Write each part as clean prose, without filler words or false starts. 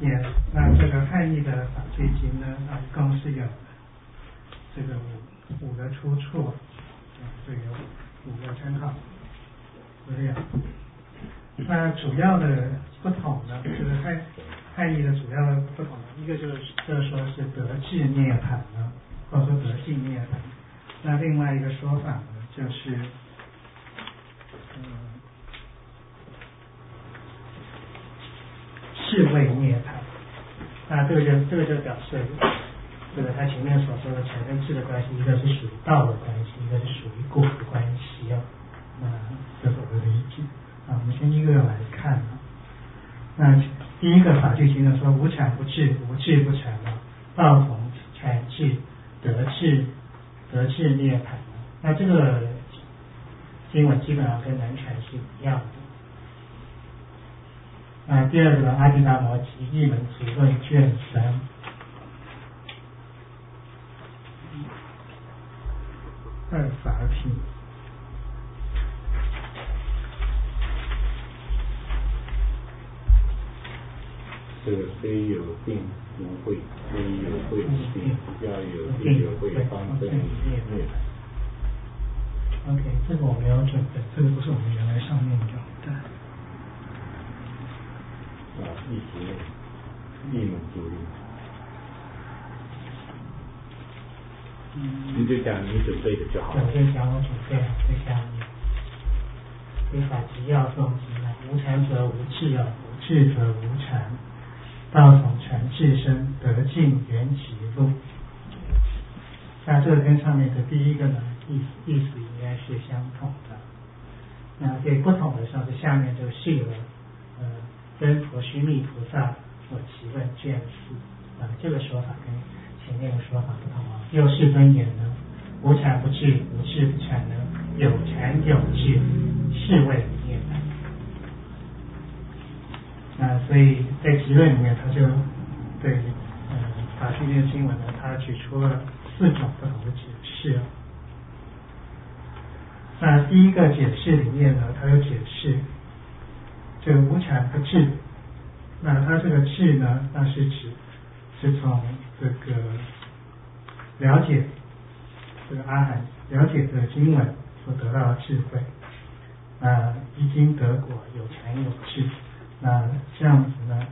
那这个汉译的法句经呢，一共是有这个五个出处，这个5个参考资料。那主要的不同呢，就是汉译的主要的不同呢，一个就是说是得智涅槃呢，或者说得性涅槃。那另外一个说法呢，就是智慧涅槃。那这个就表示这个他前面所说的禅跟智的关系，一个是属于道的关系，一个是属于果的关系啊。这是我的理解。我们先一个来看。那第一个法句经呢说无禅不智，无智不禅了，道从禅智，得智涅槃。那这个经文基本上跟南传是一样的。那第二个阿毗达摩集译门足论卷3。二法品。 这个非有定不会，非有会不定，要有定有会方正涅槃。 OK， 这个我没有准备，这个不是我们原来上面有的。 一节译门足论。你就讲你准备的就好了。 我就讲我准备好在下面。非法集要诵经啊，无禅则无智啊，无智则无禅。道从禅智生，得尽圆寂路。那这个跟上面的第一个呢，意思应该是相同的。那对不同的上是下面这个是有真佛须弥菩萨所祈问卷4。这个说法跟前面的说法不同啊。又是尊言呢，无禅不智，无智不禅呢，有禅有智，是谓涅槃。所以在集论里面，他就对法句经的经文呢，他举出了4种不同的解释。那第一个解释里面呢，他就解释这个无禅不智。那他这个智呢，那是指是从这个了解这个阿含了解这个经文所得到的智慧。依经得果，有禅有智。那这样子呢，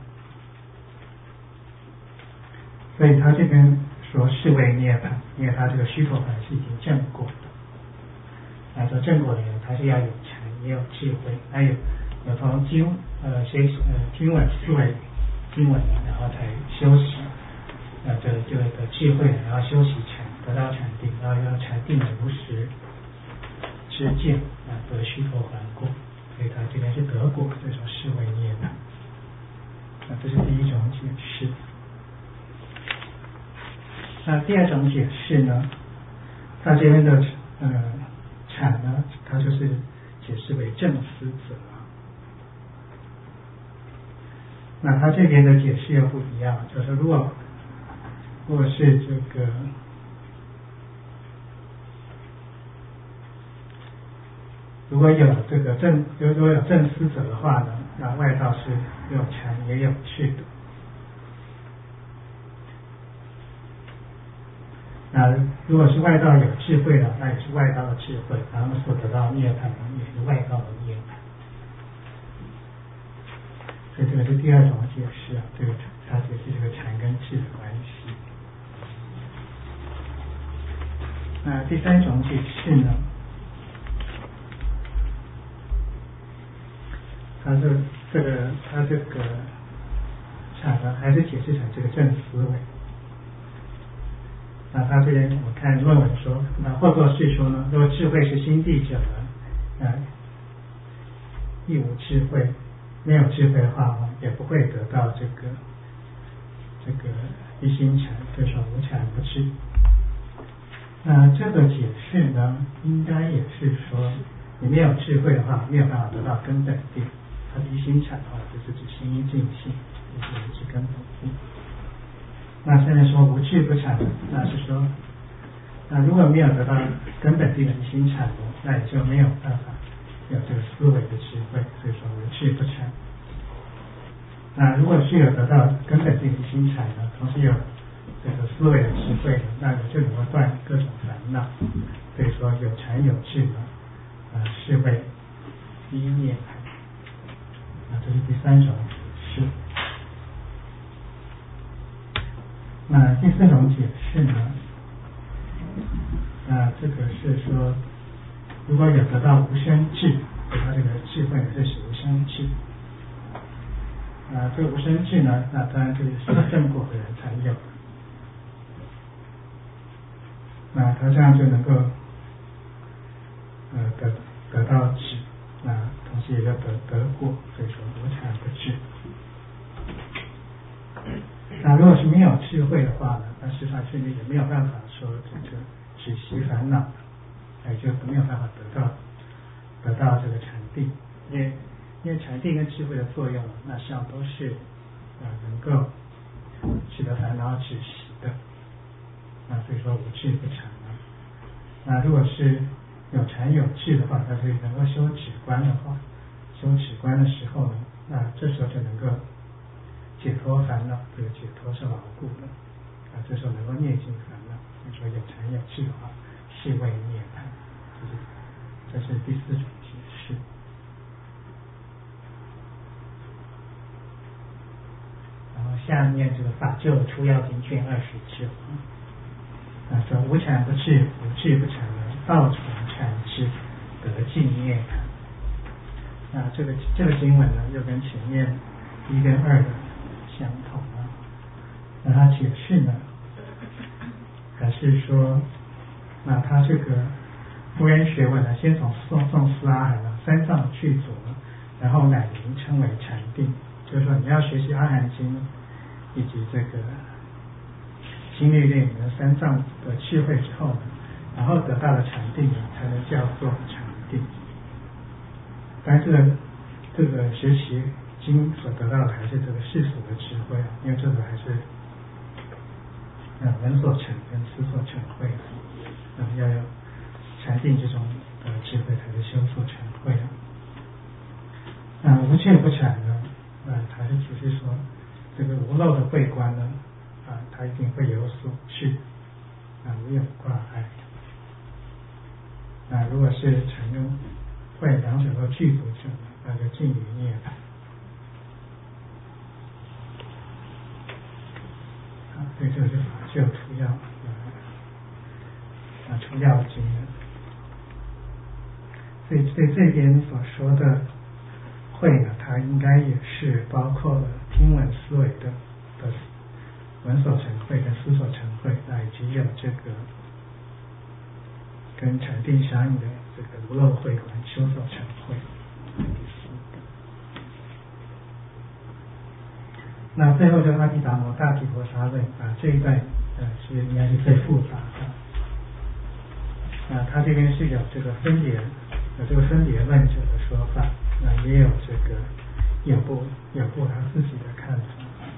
所以他这边说是为涅槃，因为他这个须陀洹是已经证果的。说证果的人，他是要有禅也有智慧，还有从经文思维经文，然后才修习这个的智慧，然后修习禅，得到禅定，然后让禅定的如实知见，得须陀洹果。所以他这边是得果，这种是为涅槃。这是第一种解释。那第二种解释呢，他这边的禅呢，它就是解释为正思者。那他这边的解释又不一样，就是如果是这个如果有这个如果有正思者的话呢，那外道是有禅也有智的。那如果是外道有智慧了，那也是外道的智慧，然后所得到涅槃也是外道的涅槃。所以这个是第二种解释这个他解释这个禅跟智的关系。那第三种解释呢，他这个禅呢，还是解释成这个正思维。那他这边我看论文说，或作是说呢，如果智慧是心地者呢，亦无智慧，没有智慧的话也不会得到这个一心禅，就说无禅不智。那这个解释呢，应该也是说，你没有智慧的话，没有办法得到根本定。他的一心禅的话，就是指心一净性，就是指根本定。那现在说无智不禅，那是说，那如果没有得到根本定的一心禅，那也就没有办法有这个思维的智慧，所以说无智不禅。 那如果是有得到根本性的心财呢，同时有这个思维的智慧呢，那就能够断各种烦恼。所以说有禅有智呢，是为第一涅槃。这是第三种解释。那第四种解释呢，这个是说，如果有得到无生智，他这个智慧这是无生智。这个无生智呢，那当然这个是正果的人才有。那他这样就能够得到智，同时也就得果，所以说无禅不智。那如果是没有智慧的话呢，那事实上是也没有办法说这个止息烦恼，也就没有办法得到这个禅定，因为禅定跟智慧的作用，那实际上都是能够使得烦恼止息的。所以说无智不禅。那如果是有禅有智的话，那就能够修止观的话，修止观的时候呢，那这时候就能够解脱烦恼，这个解脱是牢固的，这时候能够灭尽烦恼。所以说有禅有智的话，是为涅槃。这是第四种解释。然后下面这个法救出要经卷29。说无禅不智，无智不禅呢，道从禅智，得尽涅槃。这个经文呢，又跟前面1跟2的相同啊。那它解释呢，还是说，它这个佛人学问呢，先从诵思阿含三藏具足，然后乃名称为禅定。就是说，你要学习阿含经以及这个心律列里面三藏的智慧之后呢，然后得到了禅定呢，才能叫做禅定。但是这个学习经所得到的还是这个世俗的智慧，因为这个还是闻所成跟思所成慧，要有禅定这种智慧才是修所成慧。无智不禅呢，它是只是说这个无漏的慧观呢，它一定会有所智，无有挂碍。如果是禅跟慧两者都具足者，那就尽于涅槃。所以这个是法救出要出要经的。所以这边所说的慧呢，它应该也是包括了听闻思维的闻所成慧跟思所成慧，以及有这个跟禅定相应的这个无漏慧观修所成慧。那最后就阿毗达摩大毗婆沙论这一段是应该是最复杂的。它这边是有这个分别论者的说法，也有这个有部他自己的看法。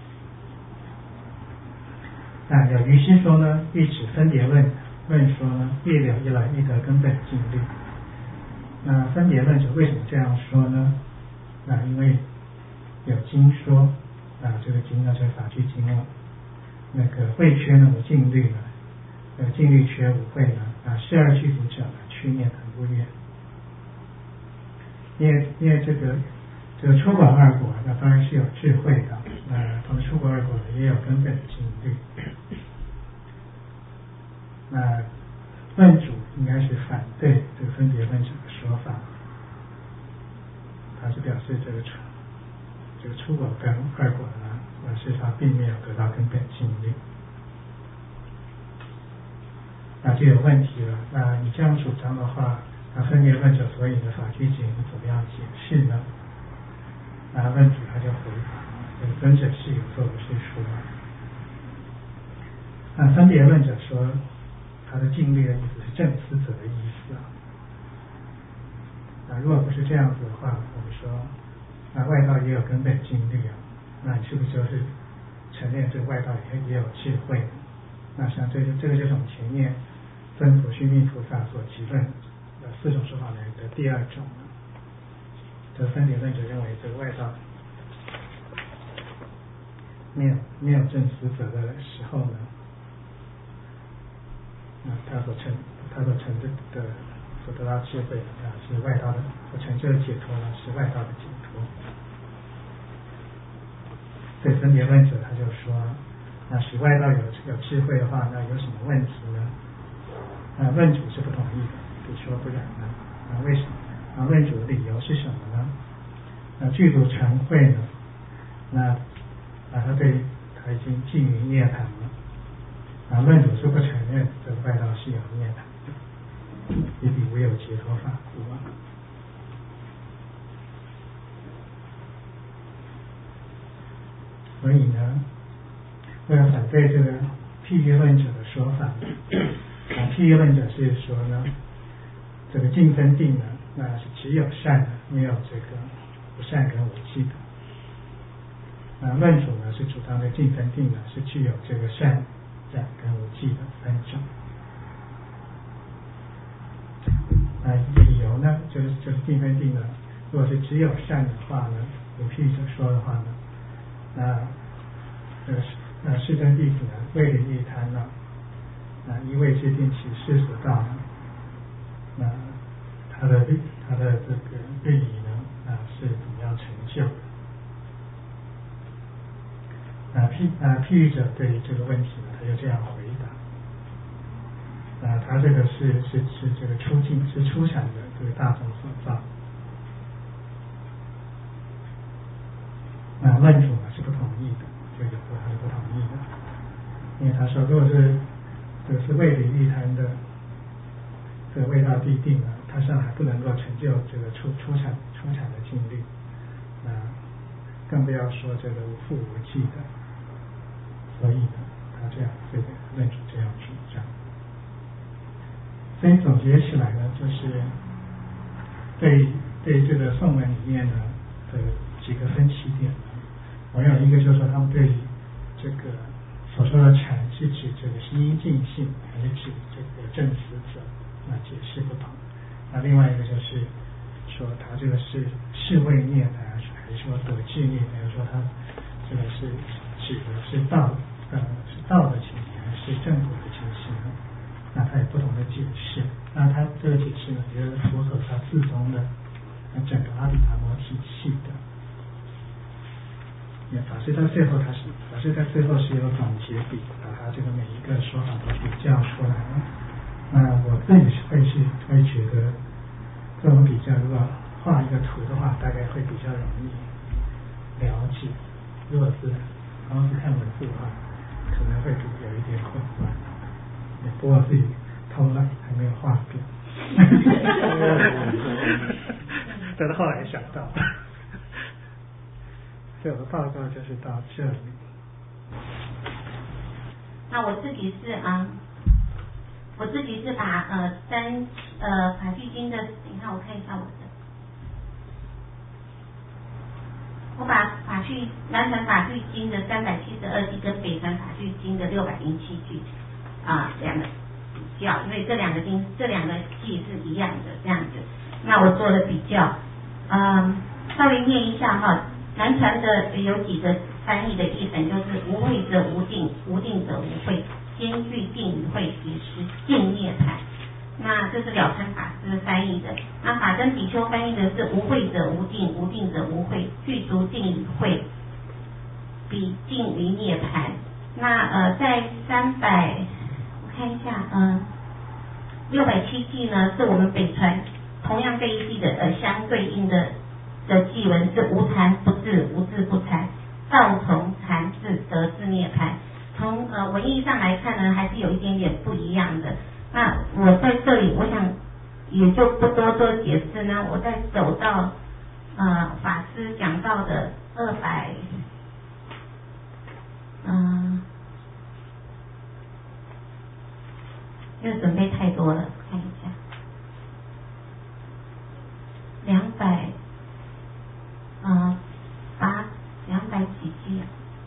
有于是说呢，欲指分别论说呢，越了一来欲得根本净律。那分别论者为什么这样说呢？因为有经说，这个经呢就是法句经了，那个慧缺呢无净律呢，净律缺无慧呢，是二具足者呢，去涅槃不远。因为这个出果二果，那当然是有智慧的，同时出果二果也有根本净律。那论主应该是反对这个分别论者的说法，他是表示这个出果跟二果呢，事实上并没有得到根本净律，就有问题了。你这样主张的话，分别论者所引的法句经怎么样解释呢？论主他就回答，尊者是有作不是说。分别论者说，他的净律的意思是正思者的意思如果不是这样子的话，我们说外道也有根本净律那你是不是就是承认这个外道也有智慧？那像这个就是我们前面尊佛须弥菩萨所提论的4种说法里的第2种。这分别论者认为这个外道没有正实者的时候呢，他所成的所得到智慧是外道的，所成就的解脱呢是外道的解脱。所以分别论者他就说，那使外道有智慧的话，那有什么问题呢？论主是不同意的，比说不然的。为什么？论主的理由是什么呢？具足成慧呢，那他已经近于涅槃了。论主是不承认这个外道是有涅槃的，以彼无有解脱法故啊。所以呢，为了反对这个譬喻论者的说法，譬喻论者是说呢，这个净分定呢，那是只有善的，没有这个不善跟无记的。论主呢是主张的净分定呢是具有这个善染跟无记的三种。理由呢就是净分定呢，如果是只有善的话呢，如譬喻者说的话呢，那世尊弟子呢为离欲贪呢，一味制定其世俗道呢，那他的这个律仪呢是比较成就的。譬喻者对于这个问题呢，他就这样回答。他这个是这个出境是出产的这个大众所造。论主呢是不同意的，这个他是不同意的，因为他说如果是这个是为离欲贪的这个未到地定呢，他实际上还不能够成就这个出产的境力，更不要说这个无复无记的。所以呢，他这样这个论主这样主张。所以总结起来呢，就是对这个颂文里面呢的几个分歧点呢，我有一个就是说他们对于这个所说的禅是指这个是因尽性，还是指这个正实者，解释不同。另外一个就是说他这个是为涅槃，还是说得智涅槃，还是说他这个是指的是道的情形，还是正果的情形呢？那他有不同的解释。那他这个解释呢，也是符合他自宗的整个阿毗达摩体系的。法师在最后是有总结比，把他这个每一个说法都比较出来了。那我自己会觉得，这种比较如果画一个图的话，大概会比较容易了解。如果是光是看文字的话，可能会有一点混乱。不过自己偷懒还没有画表，但是后来想到。所以我的报告就是到这里。 那我自己是把法句经的，你看我看一下我把南传法句经的372句跟北传法句经的607句两个比较，因为这两个句是一样的这样子。那我做了比较，稍微念一下哈。南传的有几个翻译的译本，就是无慧者无定，无定者无慧，兼具定与慧，也是尽涅槃。那这是了参法师翻译的。那法真比丘翻译的是无慧者无定，无定者无慧，具足定与慧，彼尽于涅槃。那在我看一下607句呢，是我们北传同样这一句的相对应的偈文是无禅不至，无至不禅，道从禅至得至涅槃。从文义上来看呢，还是有一点点不一样的。那我在这里，我想也就不多做解释呢。我再走到法师讲到的因为准备太多了，看一下200几句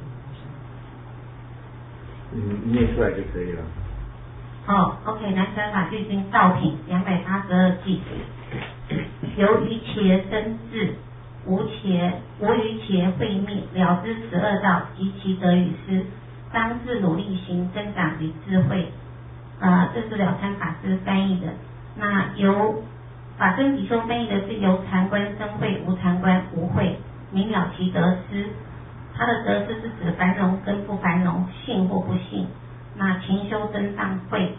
念出来就可以了。 OK， 南传法句经道品282句，由于且生智， 无余且会灭，了知12道及其德与失，当自努力行，增长于智慧。这是了参法师翻译的。那由法根比丘翻译的是由禅观生慧，无禅观无慧，明了其得失。它的得失是指繁荣跟不繁荣，信或不信。那勤修增上慧，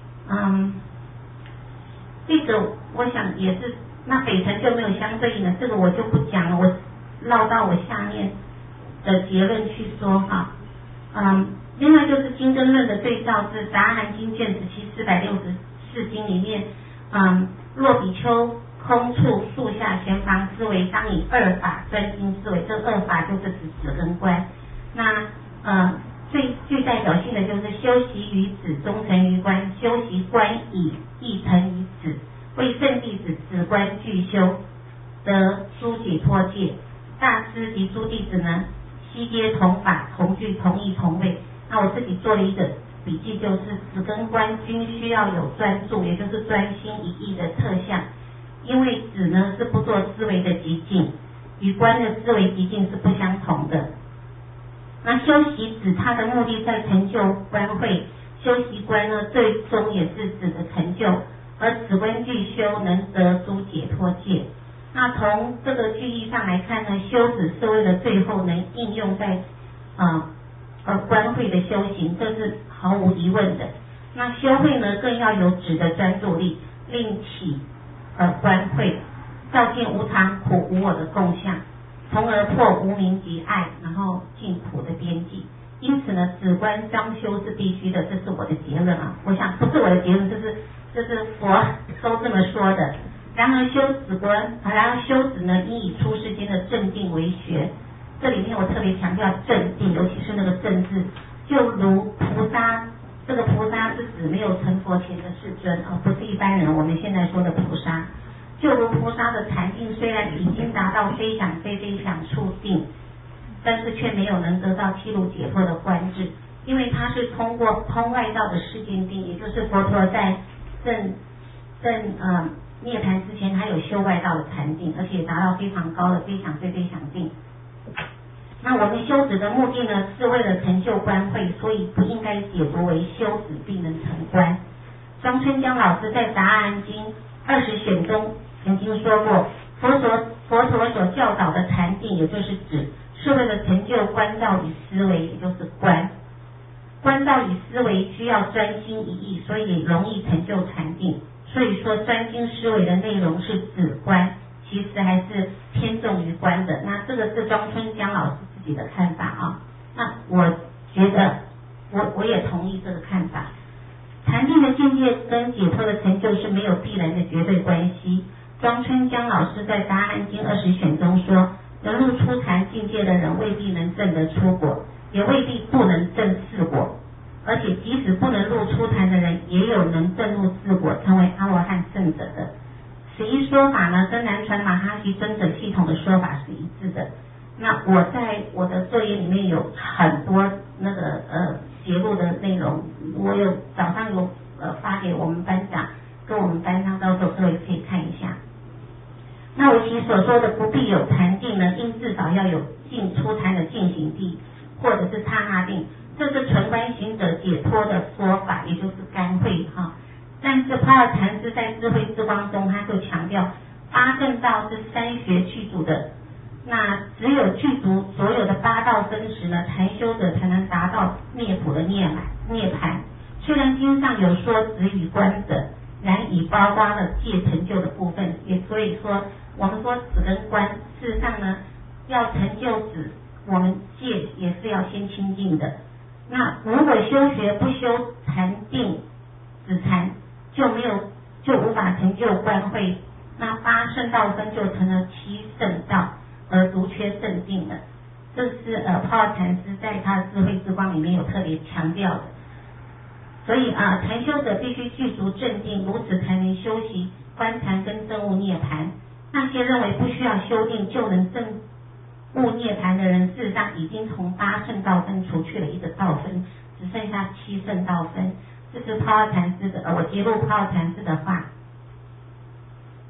这个我想也是，那北辰就没有相对应的，这个我就不讲了，我绕到我下面的结论去说哈。另外就是经根论的对照是《杂含经》卷17 464经里面，若比丘空处树下闲房思维，当以2法专心思维，这2法就是指止跟观。那最具代表性的就是修习于止，忠诚于观，修习观以意诚于止，为圣弟子止观具修，得诸解脱戒。大师及诸弟子呢，悉皆同法同具同意同位。那我自己做了一个笔记，就是止跟观均需要有专注，也就是专心一意的特相。因为止呢是不做思维的极境，与观的思维极境是不相同的。那修习止它的目的在成就观慧，修习观呢最终也是止的成就，而止观具修能得诸解脱戒。那从这个句意上来看呢，修止是为了最后能应用在观慧的修行，这是毫无疑问的。那修慧呢更要有止的专注力，令起观慧，照见无常苦无我的共相，从而破无明及爱，然后尽苦的边际。因此呢，止观双修是必须的，这是我的结论啊。我想不是我的结论，这是佛都这么说的。然而修止呢，应以出世间的正定为学。这里面我特别强调正定，尤其是那个正字，就如菩萨，这个菩萨是指没有成佛前的世尊，不是一般人我们现在说的菩萨。就如菩萨的禅定虽然已经达到非想非非想处定，但是却没有能得到七路解脱的观智，因为他是通过通外道的世间定，也就是佛陀在正涅槃之前，他有修外道的禅定，而且达到非常高的非想非非想定。那我们修止的目的呢，是为了成就观慧，所以不应该解读为修止必能成观。庄春江老师在《杂阿经20选》中曾经说过，佛陀所教导的禅定，也就是指，是为了成就观照与思维，也就是观。观照与思维需要专心一意，所以容易成就禅定。所以说专心思维的内容是止观，其实还是偏重于观的。那这个是庄春江老师自己的看法啊。那我觉得我也同意这个看法。禅定的境界跟解脱的成就是没有必然的绝对关系。庄春江老师在《杂阿经20选》中说，能入初禅境界的人未必能证得出果，也未必不能证四果，而且即使不能入初禅的人，也有能证入四果成为阿罗汉圣者的。此一说法呢，跟南传马哈希尊者系统的说法是一致的。那我在我的作业里面有很多那个节录的内容，我有早上有发给我们班长，跟我们班上，到时候各位可以看一下。那我其所说的不必有禅定呢，应至少要有进出禅的进行地，或者是刹那定，这是纯观行者解脱的说法，也就是干慧哈。但是帕尔禅师在智慧之光中，他就强调八正道是三学具足的，那只有具足所有的八道真实呢，禅修者才能达到灭苦的涅槃。虽然经上有说止与观者，然以包括了戒成就的部分，也所以说我们说止跟观，事实上呢，要成就止，我们戒也是要先清净的。那如果修学不修禅定止禅，就无法成就观慧，那八圣道分就成了七圣道，而独缺正定了。这是帕尔禅师在他的智慧之光里面有特别强调的。所以禅修者必须具足正定，如此才能修习观禅跟证悟涅槃。那些认为不需要修定就能证悟涅槃的人，事实上已经从八圣道分除去了一个道分，只剩下七圣道分。这是帕尔禅师的我揭露帕尔禅师的话。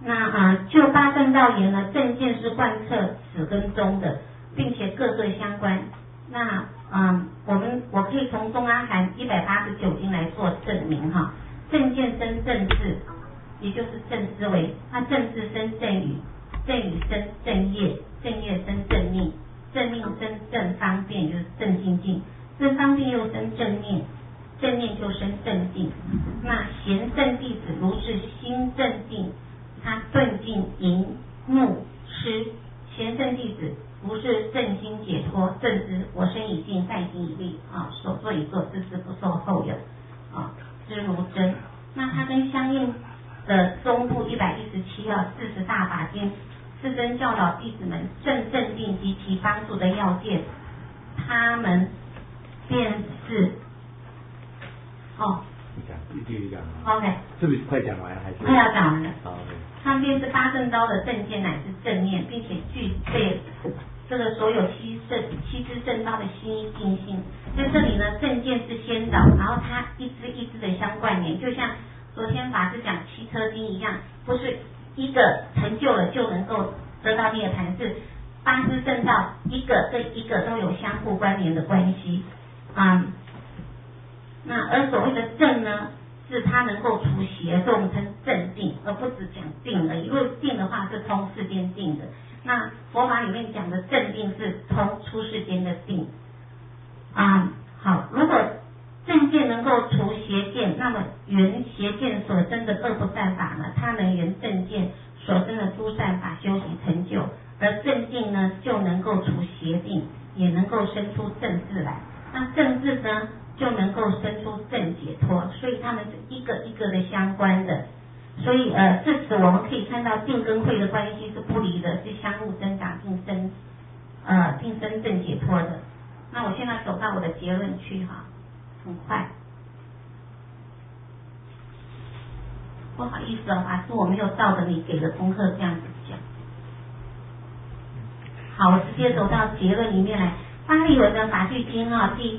那就八正道言呢，正见是贯彻始跟终的，并且各个相关。那我可以从中阿含189经来做证明哈。正见生正智，也就是正思维，那正智生正语，正语生正业，正业生正命，正命生正方便，就是正精进，正方便又生正念，正念就生正定。那贤圣弟子如是心正定，他顿尽淫怒痴，贤圣弟子如是正心解脱，正知我身已尽，在心已立所作已作，自知不受后有知如真。那它跟相应的中部117号40大法经，世尊教导弟子们正定及其帮助的要件，他们便是你继续讲。 OK， 是不是快讲完还是？ 快要讲完了。 OK。 他们便是八正道的正见乃至正念，并且具备这个所有七支正道的心意定性。在这里呢，正见是先导，然后它一支一支的相关联，就像昨天法师讲汽车经一样，不是一个成就了就能够得到涅槃，是八支正道一个跟一个都有相互关联的关系那而所谓的正呢，是它能够除邪，所以我们称正定，而不只讲定而已。因为定的话是通世间定的，那佛法里面讲的正定是通出世间的定好，如果正见能够除邪见，那么缘邪见所生的恶不善法呢，它能缘正见所生的诸善法修习成就，而正定呢就能够除邪定，也能够生出正智来。那正智呢就能够生出正解脱，所以他们是一个一个的相关的。所以至此我们可以看到定跟慧的关系是不离的，是相互增长定生正解脱的。那我现在走到我的结论去很快。不好意思法师，我没有照着你给的功课这样子讲。好，我直接走到结论里面来。巴利文的法句经第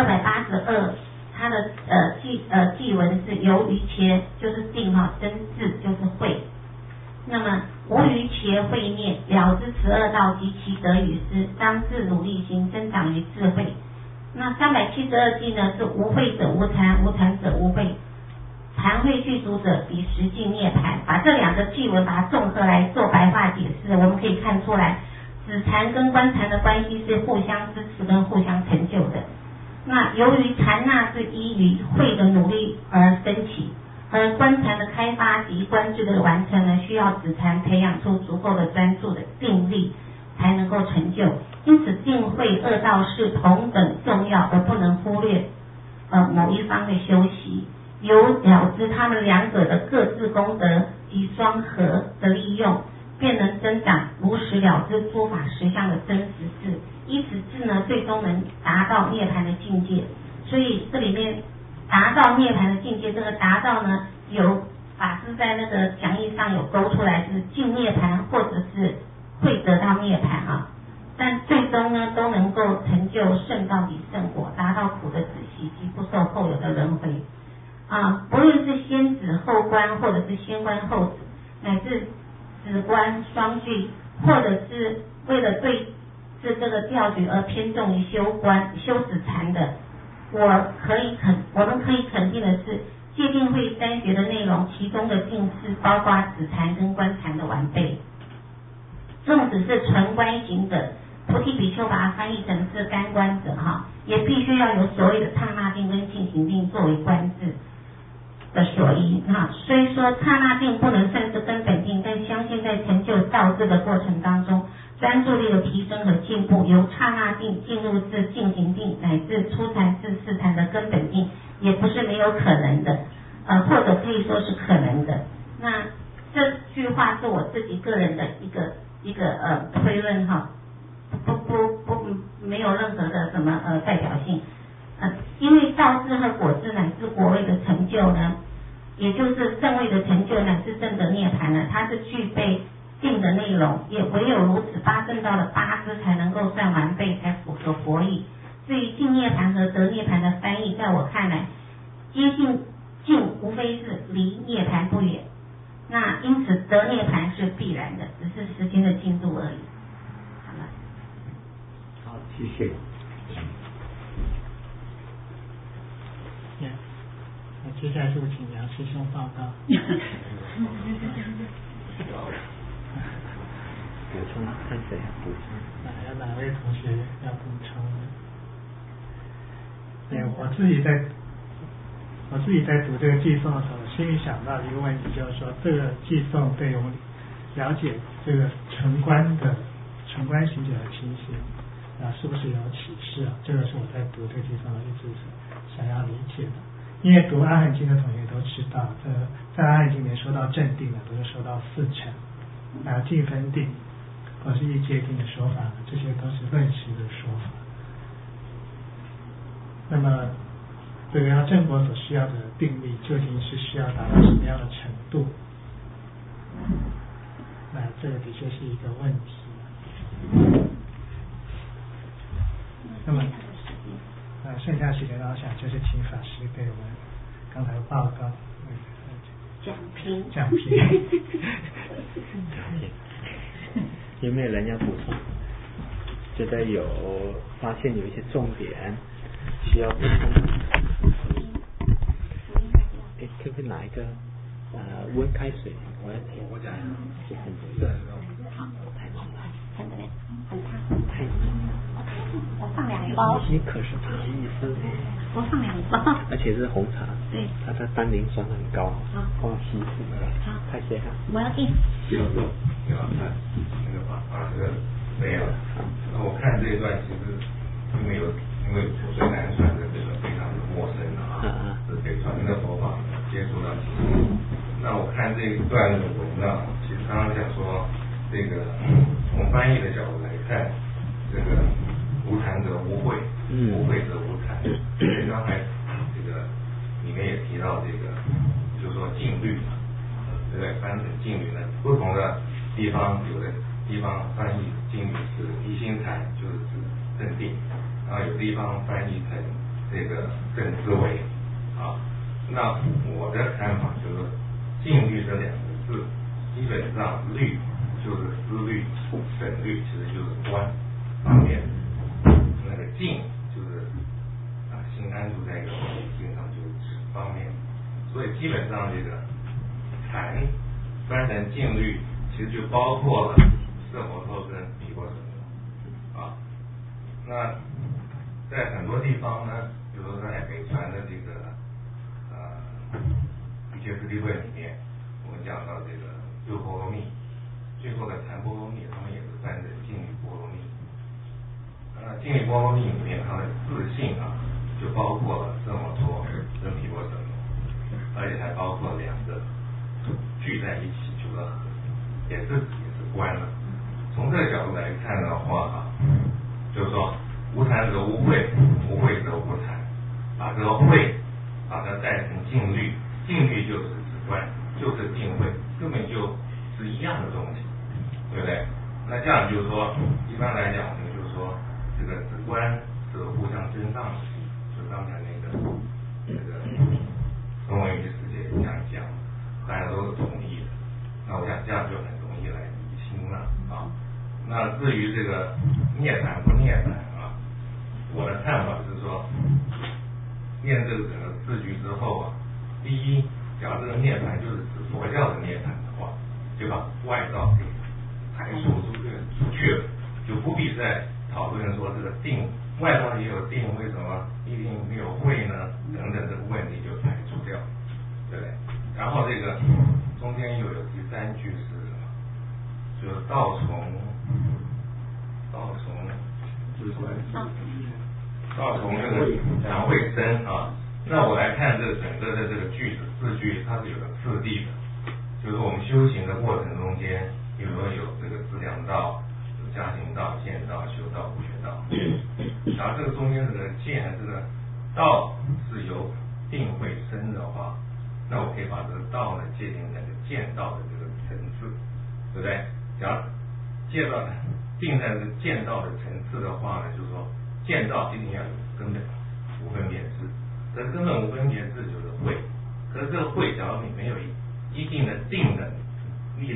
282，它的偈文是由于切就是定生智就是慧。那么无于切慧念，了知此二道及其得与失，当自努力心，增长于智慧。那372偈呢是无慧者无禅，无禅者无慧，禅慧具足者彼实境涅槃。把这两个偈文把它综合来做白话解释，我们可以看出来止禅跟观禅的关系是互相支持跟互相成就的。那由于禅那是依于慧的努力而升起，而观禅的开发及观智的完成呢，需要止禅培养出足够的专注的定力才能够成就。因此定慧二道是同等重要，而不能忽略某一方的修习，有了知他们两者的各自功德及双合的利用，便能增长如实了知诸法实相的真实智，依此智呢，最终能达到涅槃的境界。所以这里面达到涅槃的境界，这个达到呢，有法师在那个讲义上有勾出来，是尽涅槃或者是会得到涅槃但最终呢，都能够成就圣道及圣果，达到苦的止息及不受后有的轮回不论是先止后观，或者是先观后止，乃至止观双具，或者是为了对治这个调举而偏重于修止禅的，我们可以肯定的是，戒定慧三学的内容，其中的定是包括止禅跟观禅的完备。纵使是纯观行者，菩提比丘把它翻译成是干观者也必须要有所谓的刹那定跟进行定作为观智的所依虽说刹那定不能算是根本定，但相信在成就道智的过程当中，专注力的提升和进步，由刹那定进入至进行定，乃至初禅至四禅的根本定，也不是没有可能的或者可以说是可能的。那这句话是我自己个人的一个推论没有任何的什么代表性因为道智和果智乃至果位的成就呢，也就是圣位的成就乃至正得涅槃呢，它是具备定的内容，也唯有如此，八正道的八支才能够算完备，才符合佛意。至于进涅槃和得涅槃的翻译，在我看来，接近无非是离涅槃不远。 那因此得涅槃是必然的，只是时间的进度而已。好了。 好，谢谢。 那接下来就请杨师兄报告。 补充，看谁补充？ 哪位同学要补充？我自己在读这个寄颂的时候，心里想到一个问题，就是说这个寄颂对我们了解这个城关行者的情形是不是有启示啊？这个是我在读这个寄颂的一直想要理解的。因为读阿含经的同学都知道，在阿含经里面说到正定的，都是说到四乘，净分定或是异界定的说法，这些都是论师的说法。那么这个要正果所需要的定力，究竟是需要达到什么样的程度？那这个的确是一个问题。那么剩下时间我想就是请法师给我们刚才的报告讲评。 有没有人要补充？觉得发现有一些重点需要补充？可不可以拿一个温开水？我讲就很热。太浓了。 很烫。 太浓。 我放2包。 你可是啥意思？ 我放2包。 而且是红茶。 对。 它的单宁酸很高。 好。 光稀释。 好。 开水哈。 我要订。 有看那个把这个没有。那我看这一段其实因为水南传的这个非常的陌生是北传的佛法接触到。那我看这一段的文章，其实刚刚讲说这个从翻译的角度来看，这个无禅则无慧，无慧则无禅。刚才这个里面也提到这个，就是说禁律嘛，对不对？翻成禁律呢，不同的地方有的地方翻译禁律是一心禅，就是指正定，然后有地方翻译成这个正思维啊。那我的看法就是，禁律这2个字，基本上律就是思虑、审律，其实就是观方面。那个静就是心安住在一个环境上，就是指方面。所以基本上这个禅翻成静律，其实就包括了色摩托跟毗婆舍那那在很多地方呢，比如说在北传的这个瑜伽师地会里面，我们讲到这个六波罗蜜，最后的禅波罗蜜，他们也是翻成净律波罗蜜。净律波罗蜜里面，它的自性就包括了色摩托跟毗婆舍那，而且还包括2个聚在一起求个合，也是观了。从这个角度来看的话就是说无禅则无慧，无慧则无禅。把这个慧把它带成净律，净律就是止观，就是净慧，根本就是一样的东西，对不对？那这样就是说，一般来讲呢，就是说这个止观是互相增上的，就刚才那个孙文宇师姐这样讲，大家都是同意的。那我想这样就很容易来理清了那至于这个涅槃不涅槃我的看法是说，念这个整个4句之后第一，假如这个涅槃就是指佛教的涅槃的话，就把外道给排除出去了，就不必再讨论说这个定，外道也有定，为什么一定没有慧呢？等等这个问题就排除掉，对不对？然后这个中间又有第3句是什么？就是道从这个常会生那我来看这个整个的这个句子4句，它是有个次第的，就是我们修行的过程中间，比如说有这个资粮道、有加行道、见道、修道、不学道，然后这个中间这个见这个道是由定慧生的话，那我可以把这个道呢界定成见道的这个层次，对不对？假如界道定在这个见道的层次的话呢，就是说见道一定要有根本无分别智，这根本无分别智就是慧。可是这个慧，假如你没有一定的定的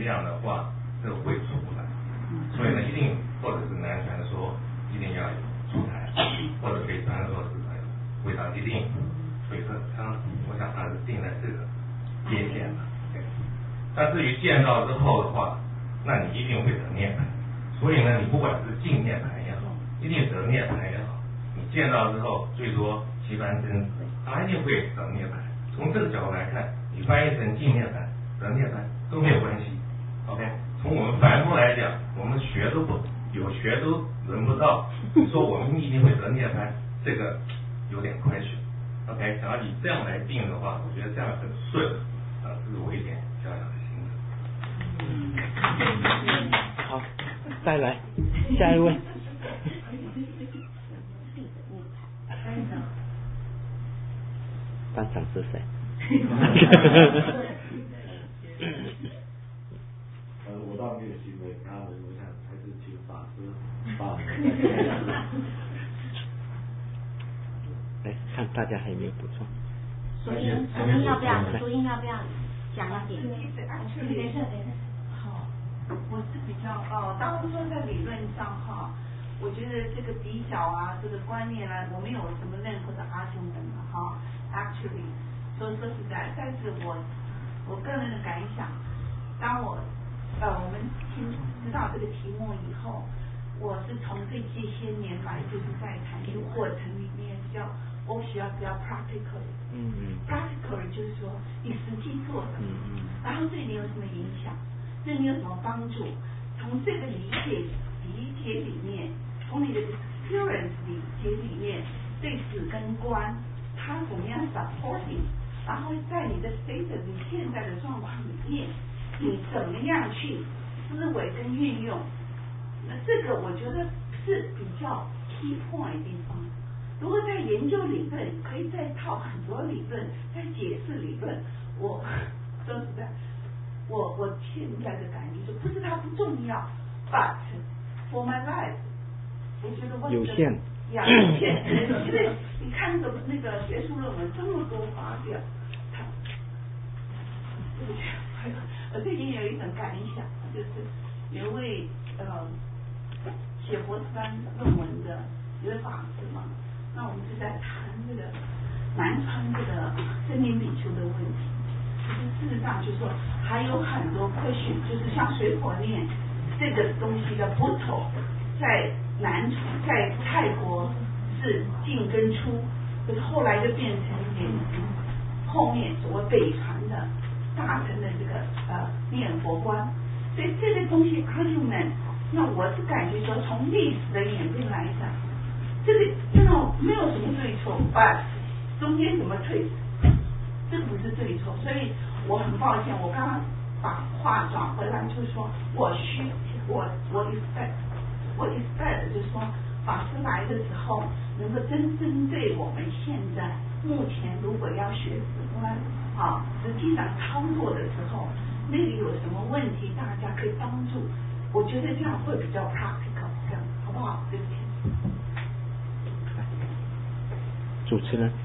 样的话，这个会出不来。所以呢，一定或者是南传的说一定要有出台，或者北传的说是会上一定。所以说我想它是定在这个界限的。那至于见到之后的话，那你一定会得涅槃。所以呢，你不管是进涅槃也好，一定得涅槃也好，你见到之后，最多七番真实，他一定会得涅槃。从这个角度来看，你翻译成进涅槃、得涅槃都没有关系。OK， 从我们凡夫来讲，我们学都轮不到，说我们一定会得涅槃，这个有点亏损。OK， 想要以这样来定的话，我觉得这样很顺，这是我一点小小的心得。 好，再来下一位。班长是谁？ 我倒没有机会，然后我想还是请法师帮我们。 看大家还有没有补充？ 所以要不要讲一点？ 好，我是比较当然说在理论上哈，我觉得这个比较啊，这个观念啊，我没有什么任何的 argument 哈 ，actually， 说实在，但是我个人的感想，当我们知道这个题目以后，我是从这些年来就是在谈这个过程里面我需要比较 practical， practical 就是说你实际做的，然后对你有什么影响，对你有什么帮助，从这个理解里面，从你的 experience 理解里面，对子跟观它怎么样 supporting， 然后在你的 status 你现在的状况里面，你怎么样去思维跟运用，那这个我觉得是比较 key point 的地方。如果在研究理论，可以再套很多理论，再解释理论。我说实在，我现在的感觉就不是它不重要 ，but for my life， 我觉得有限。 有限，因为你看那个学术论文这么多发表，对不起，我最近有一种感想，就是有一位写博士班论文的一位法师嘛。那我们是在谈这个南传这个真言比丘的问题，可是事实上就是说还有很多 question， 就是像水火念这个东西的 butto， 在南传在泰国是进跟出，可是后来就变成一点后面所谓北传的大乘的这个念佛观，所以这个东西 argument， 那我是感觉说从历史的演变来讲。这个没有什么对错，中间怎么退，这个不是对错，所以我很抱歉，我刚刚把话转回来，就是说我 expect 就是说法师来的时候，能够针对我们现在目前如果要学止观实际上操作的时候，那里有什么问题，大家可以帮助，我觉得这样会比较 practical， 这样好不好？对不起。 主持人。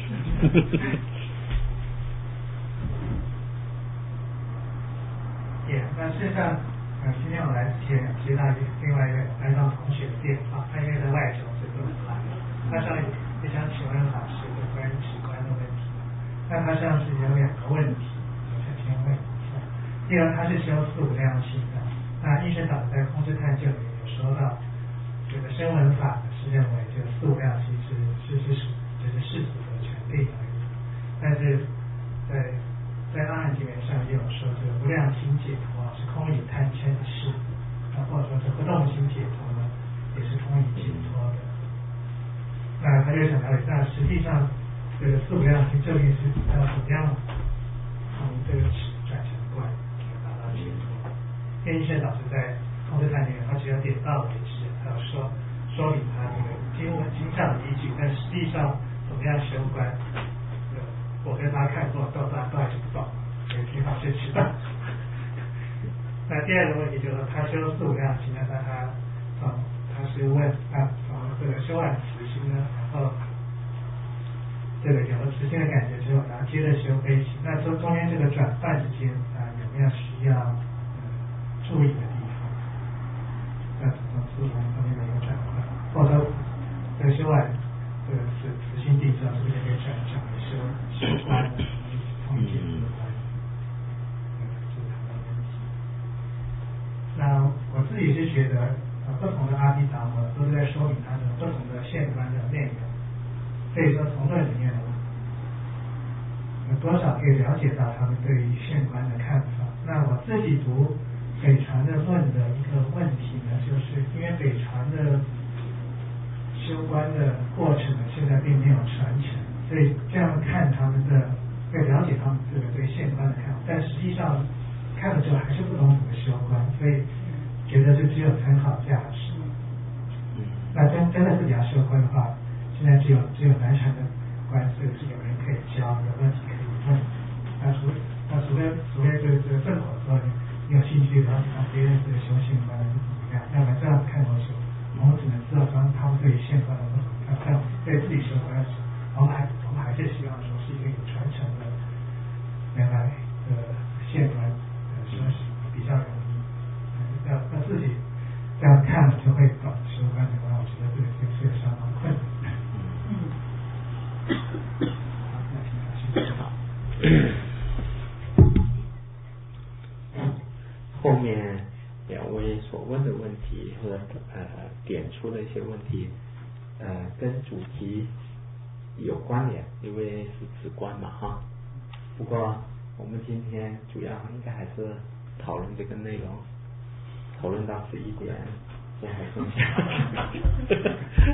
那事实上，今天我来之前接到另外一位班上同学的电话，他因为在外州所以不能来，他上也想请问法师有关于止观的问题。那他上是有2个问题，我想先问一下。第二，他是修四无量心的，那义圣导在空智探究里有说到，这个声闻法是认为这个四无量心是就是世俗的权利而已，但是在阿含经典上也有说，这个无量心解脱是空以贪嗔的事，或者说是不动心解脱呢，也是空以解脱的。那他就想了解，那实际上这个四无量心究竟是要怎么样从这个止转成观达到解脱？因为义圣导师在空智探经典，他只有点到为止，他有说明他这个经上的依据，但实际上怎么样修观，我跟他看过，都还是不懂，所以挺好去知道。那第二个问题就是说，他修四无量心呢，他是问从这个修完慈心呢，然后这个有了慈心的感觉之后，然后接着修悲心，那中间这个转换之间有没有需要注意的地方。那这种是我们方面的一个转换，或者这个修完这个慈心地之后，是不是也可以讲的修观的通解之观？就是他的问题。那我自己是觉得，不同的阿毗达摩都是在说明他的不同的现观的内容。所以说从论里面呢，有多少可以了解到他们对于现观的看法。那我自己读北传的论的一个问题呢，就是因为北传的修观的过程呢，现在并没有传承，所以这样看他们的，会了解他们这个对现观的看法，但实际上看了之后还是不懂怎么修观，所以觉得就只有参考价值。那真的自己要修观的话，现在只有南传的观，是有人可以教，有问题可以问。除非这个正果之后，你有兴趣了解到别人这个修现观的是怎么样，要不然这样子看过去，我们只能知道他们对于现观的不同看法，对自己修观的时候，我们还是希望说是一个有传承的原来的现观修行比较容易。要自己这样看了就会懂修观的话，我觉得这个是相当困难。 后面两位所问的问题和点出的一些问题，跟主题有关联，因为是直观嘛哈。不过我们今天主要应该还是讨论这个内容，讨论到11点，现在还剩下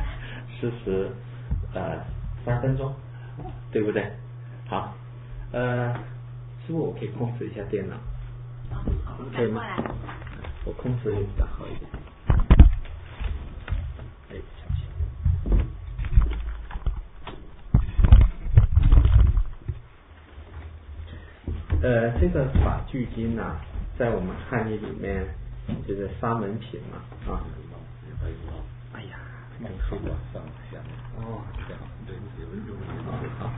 43分钟，对不对？好，是不是我可以控制一下电脑？可以吗？我控制会比较好一点。小心。这个法句经啊，在我们汉译里面就是沙门品嘛啊。哎呀，没说过上下。哦，这样对，好。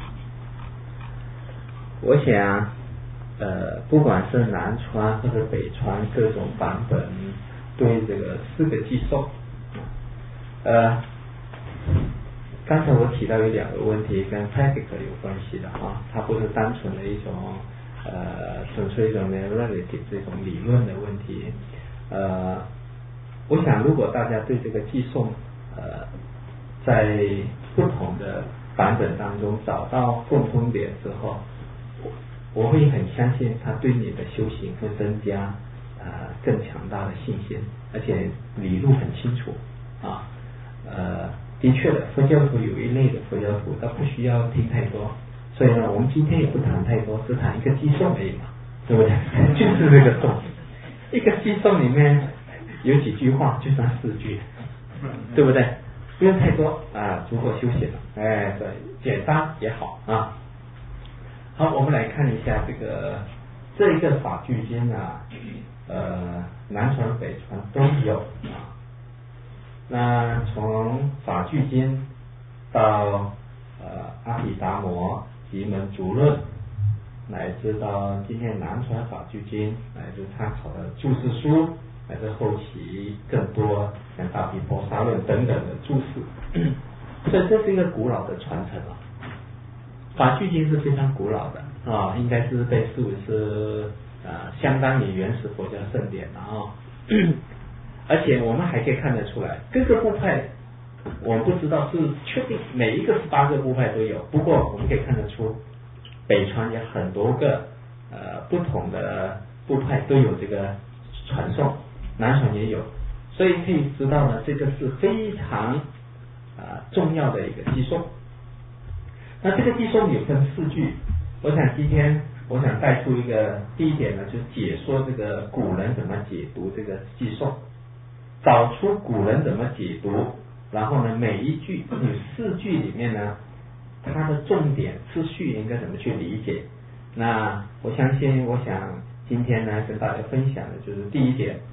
我想，不管是南传或者北传各种版本，对这个4个寄送，刚才我提到有2个问题跟 practical 有关系的啊，它不是单纯的一种纯粹一种 narrative 这种理论的问题。我想如果大家对这个寄送在不同的版本当中找到共通点之后，我会很相信它对你的修行会增加更强大的信心，而且理路很清楚啊。的确的，佛教徒有一类的佛教徒他不需要听太多，所以呢我们今天也不谈太多，只谈一个寄送而已嘛，对不对？就是这个重点，一个寄送里面有几句话就算4句，对不对？不用太多足够休息了，对，简单也好啊。好，我们来看一下这一个法句经啊，南传北传都有啊。那从法句经到阿毗达摩集门足论，乃至到今天南传法句经，乃至参考的注释书，乃至后期更多像大毗婆沙论等等的注释，所以这是一个古老的传承啊。法句经是非常古老的啊，应该是被视为是相当于原始佛教圣典了啊。而且我们还可以看得出来，各个部派我们不知道是确定每一个18个部派都有，不过我们可以看得出北传有很多个不同的部派都有这个传颂，南传也有，所以可以知道呢，这个是非常重要的一个寄送。那这个寄送有分4句，我想今天我想带出一个第一点呢，就是解说这个古人怎么解读这个寄送，找出古人怎么解读，然后呢每一句有4句里面呢，它的重点次序应该怎么去理解。那我想今天呢跟大家分享的就是第一点，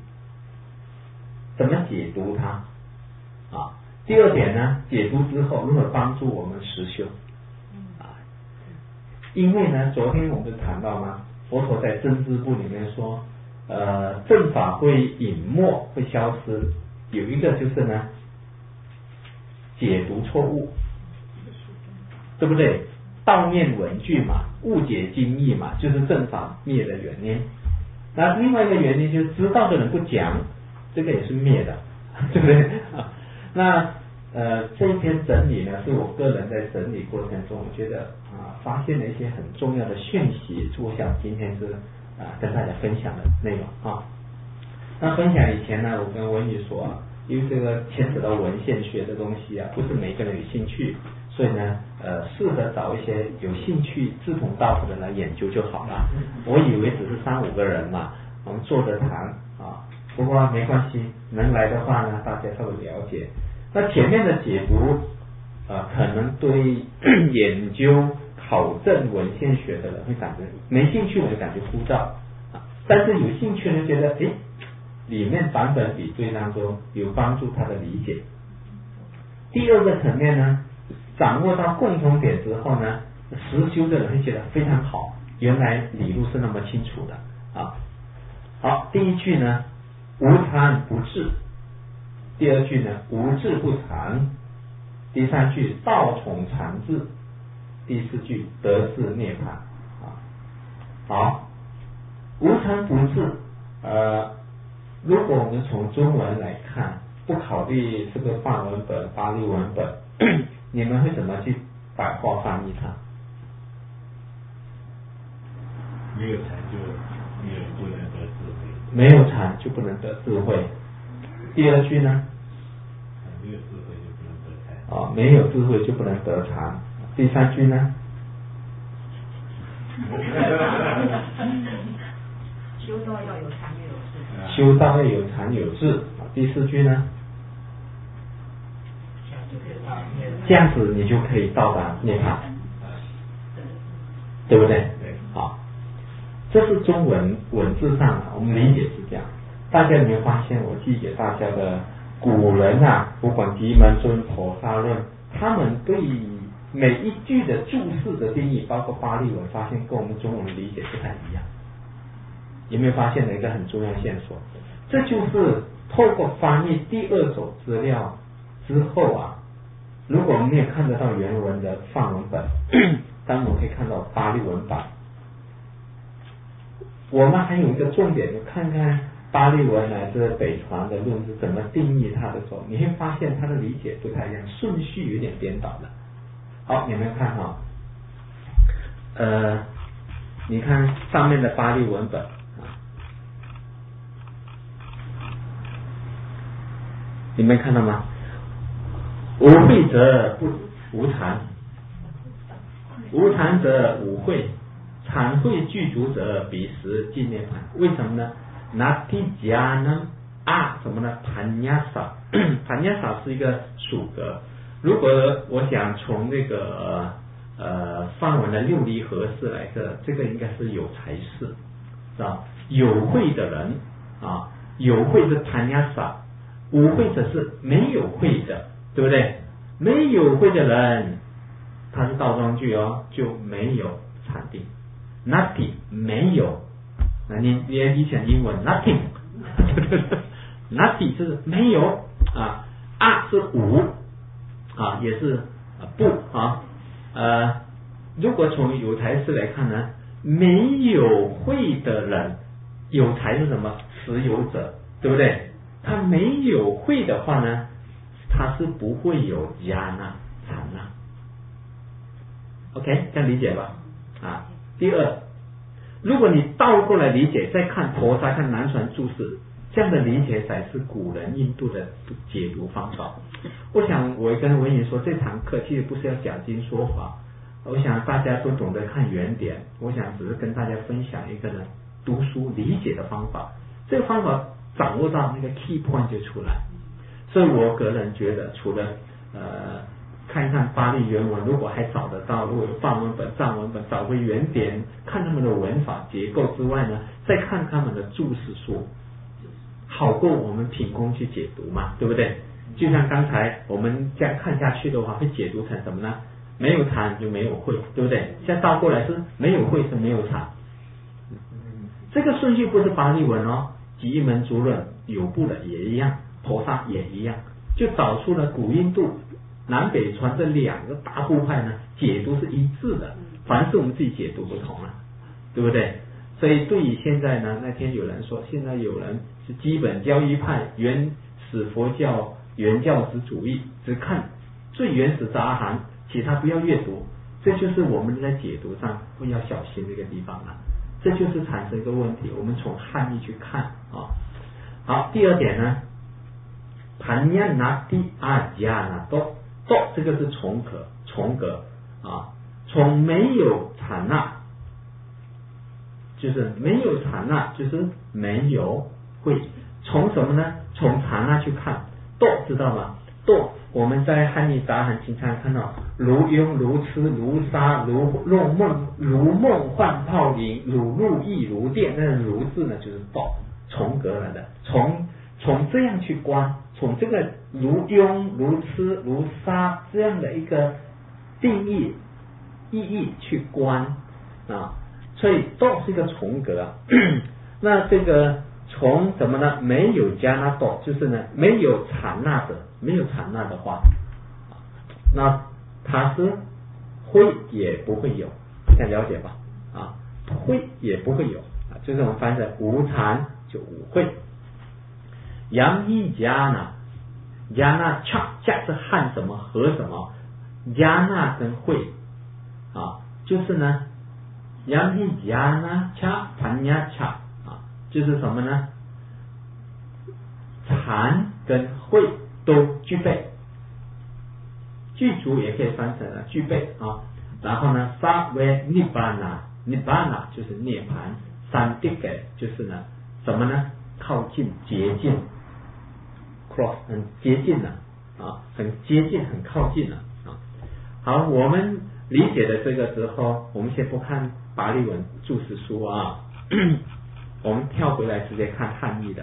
怎么解读它啊。第2点呢，解读之后如何帮助我们实修啊？因为呢，昨天我们就谈到嘛，佛陀在真知部里面说， 正法会隐没，会消失。有一个就是呢，解读错误，对不对？道面文句嘛，误解经义嘛，就是正法灭的原因。那另外一个原因就是知道的人不讲，这个也是灭的，对不对？那这一篇整理呢，是我个人在整理过程中，我觉得发现了一些很重要的讯息，我想今天是跟大家分享的内容啊。那分享以前呢，我跟文宇说因为这个牵扯到文献学的东西不是每个人有兴趣，所以呢适合找一些有兴趣志同道合的来研究就好了。我以为只是3-5个人嘛，我们坐着谈不过没关系，能来的话呢，大家稍微了解。那前面的解读可能对研究考证文献学的人会感觉没兴趣的人感觉枯燥但是有兴趣的人觉得里面版本比对当中有帮助他的理解。第二个层面呢，掌握到共同点之后呢，实修的人会觉得非常好，原来理路是那么清楚的好，第一句呢，无常不治；第二句呢，无治不常；第三句，道从常治；第四句，得智涅槃好，无常不治如果我们从中文来看，不考虑这个梵文本、巴利文本你们会怎么去白话翻译它？ 没有禅就不能得智慧， 没有禅就不能得智慧。第二句呢？ 没有智慧就不能得禅。 没有智慧就不能得禅。第三句呢？ 修道要有禅有智。 修道要有禅有智。第四句呢？这样子你就可以到达涅槃，对不对？好，这是中文文字上我们理解是这样。大家有没有发现我寄给大家的古人不管吉门尊、婆沙论，他们对每一句的注释的定义，包括巴利文，发现跟我们中文的理解不太一样。有没有发现了一个很重要线索？这就是透过翻译第二手资料之后如果我们没有看得到原文的梵文本，当然我们可以看到巴利文版。我们还有一个重点，看看巴利文乃至北传的论是怎么定义它的时候，你会发现它的理解不太一样，顺序有点颠倒的。好，你们看你看上面的巴利文本你们看到吗？无慧者不无常，无常者无慧，常慧具足者彼时尽涅槃。为什么呢？那提迦呢什么呢？盘亚萨，盘亚萨是一个属格。如果我想从那个梵文的六离合式来这个应该是有才是吧？有慧的人有慧是盘亚萨，无慧者是没有慧的，对不对？没有慧的人，他是倒装句就没有禅定。Nothing 没有，你想英文 nothing nothing 就是没有是无也是不如果从有才式来看呢，没有慧的人，有才是什么？持有者，对不对？他没有慧的话呢，他是不会有迦那禅那。OK， 这样理解吧第二，如果你倒过来理解，再看婆沙看南传注释，这样的理解才是古人印度的解读方法。我想我跟文言说，这堂课其实不是要讲经说法，我想大家都懂得看原点，我想只是跟大家分享一个呢读书理解的方法。这个方法掌握到那个 key point 就出来。所以我个人觉得，除了看一看巴利原文，如果还找得到，如果有梵文本、藏文本，找回原点，看他们的文法结构之外呢，再看他们的注释书，好过我们凭空去解读嘛，对不对？就像刚才我们这样看下去的话，会解读成什么呢？没有禅就没有慧，对不对？现在倒过来是没有慧是没有禅，这这个顺序不是巴利文哦，极门足论有部的也一样，陀萨也一样，就找出了古印度南北传这两个大部派呢，解读是一致的，凡是我们自己解读不同了，对不对？所以对于现在呢，那天有人说，现在有人是基本教义派、原始佛教、原教旨主义，只看最原始杂含，其他不要阅读，这就是我们在解读上会要小心这个地方了。这就是产生一个问题，我们从汉译去看啊。好，第二点呢，盘亚那蒂阿加那多多，这个是重格啊，从没有产那，就是没有产那，就是没有会，从什么呢？从产那去看，多知道吗？多我们在汉译杂含经常看到如庸如痴如沙如梦幻泡影如露亦如电，那个如字呢就是多重格来的，从这样去观，从这个如庸如痴如沙这样的一个定义意义去观啊，所以多是一个重格那这个从什么呢？没有加那多，就是呢没有产那者，没有产那的话，那它是会也不会有，大家了解吧？啊，会也不会有啊，就是我们翻译的无产就无会。阳一加那，加那恰是汉什么和什么？加那跟会啊，就是呢，阳一加那恰盘呀恰啊，就是什么呢？禅跟会都具备，具足也可以翻成了具备啊。然后呢，萨为涅巴那就是涅盘，三地给就是呢什么呢？靠近接近 ，cross 很接近了啊，很接近很靠近了啊。好，我们理解了这个之后，我们先不看巴利文注释书啊，我们跳回来直接看汉译的。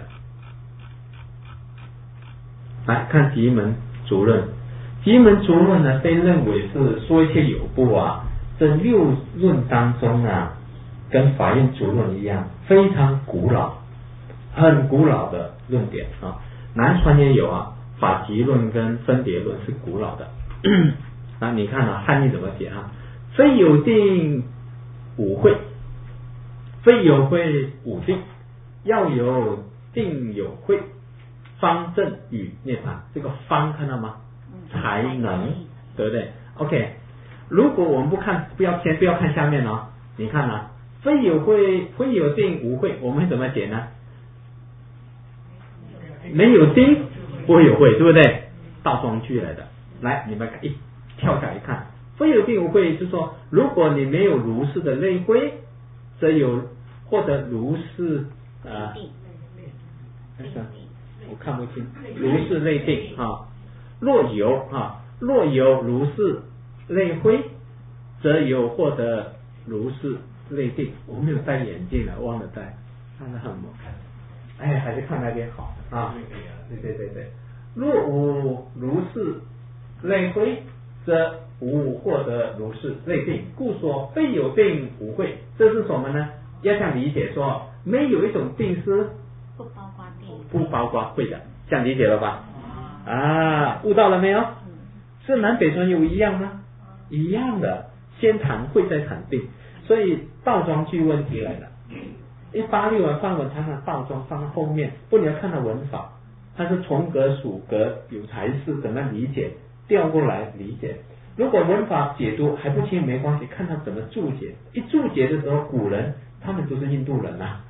来看极门足论，极门足论呢被认为是说一些有部啊，这六论当中啊，跟法印足论一样，非常古老，很古老的论点啊。南传也有啊，法极论跟分别论是古老的。那你看啊，汉译怎么解啊？非有定五会，非有会五定，要有定有会。方正与涅槃，这个方看到吗？才能，对不对 ？OK， 如果我们不看，不要看下面哦，你看啊，非有会，非有定无会，我们会怎么解呢？没有定不会有会，对不对？倒装句来的。来，你们一跳下来看，非有定无会，就是说，如果你没有如是的类会，则有或者如是我看不清，如是类定啊。若有如是类会，则有获得如是类定。我没有戴眼镜了，忘了戴，看得很模糊。还是看那边好啊。对。若无如是类会，则无获得如是类定。故说非有定无会，这是什么呢？要这样理解说，没有一种定是不包括会的，这样理解了吧？啊，悟到了没有？是南北传有一样吗？一样的，先谈会再谈定，所以倒装句问题来了。186文范文常常倒装放在后面，不你要看到文法，它是重格属格有才是怎么理解，调过来理解。如果文法解读还不清没关系，看他怎么注解。一注解的时候，古人他们都是印度人啊。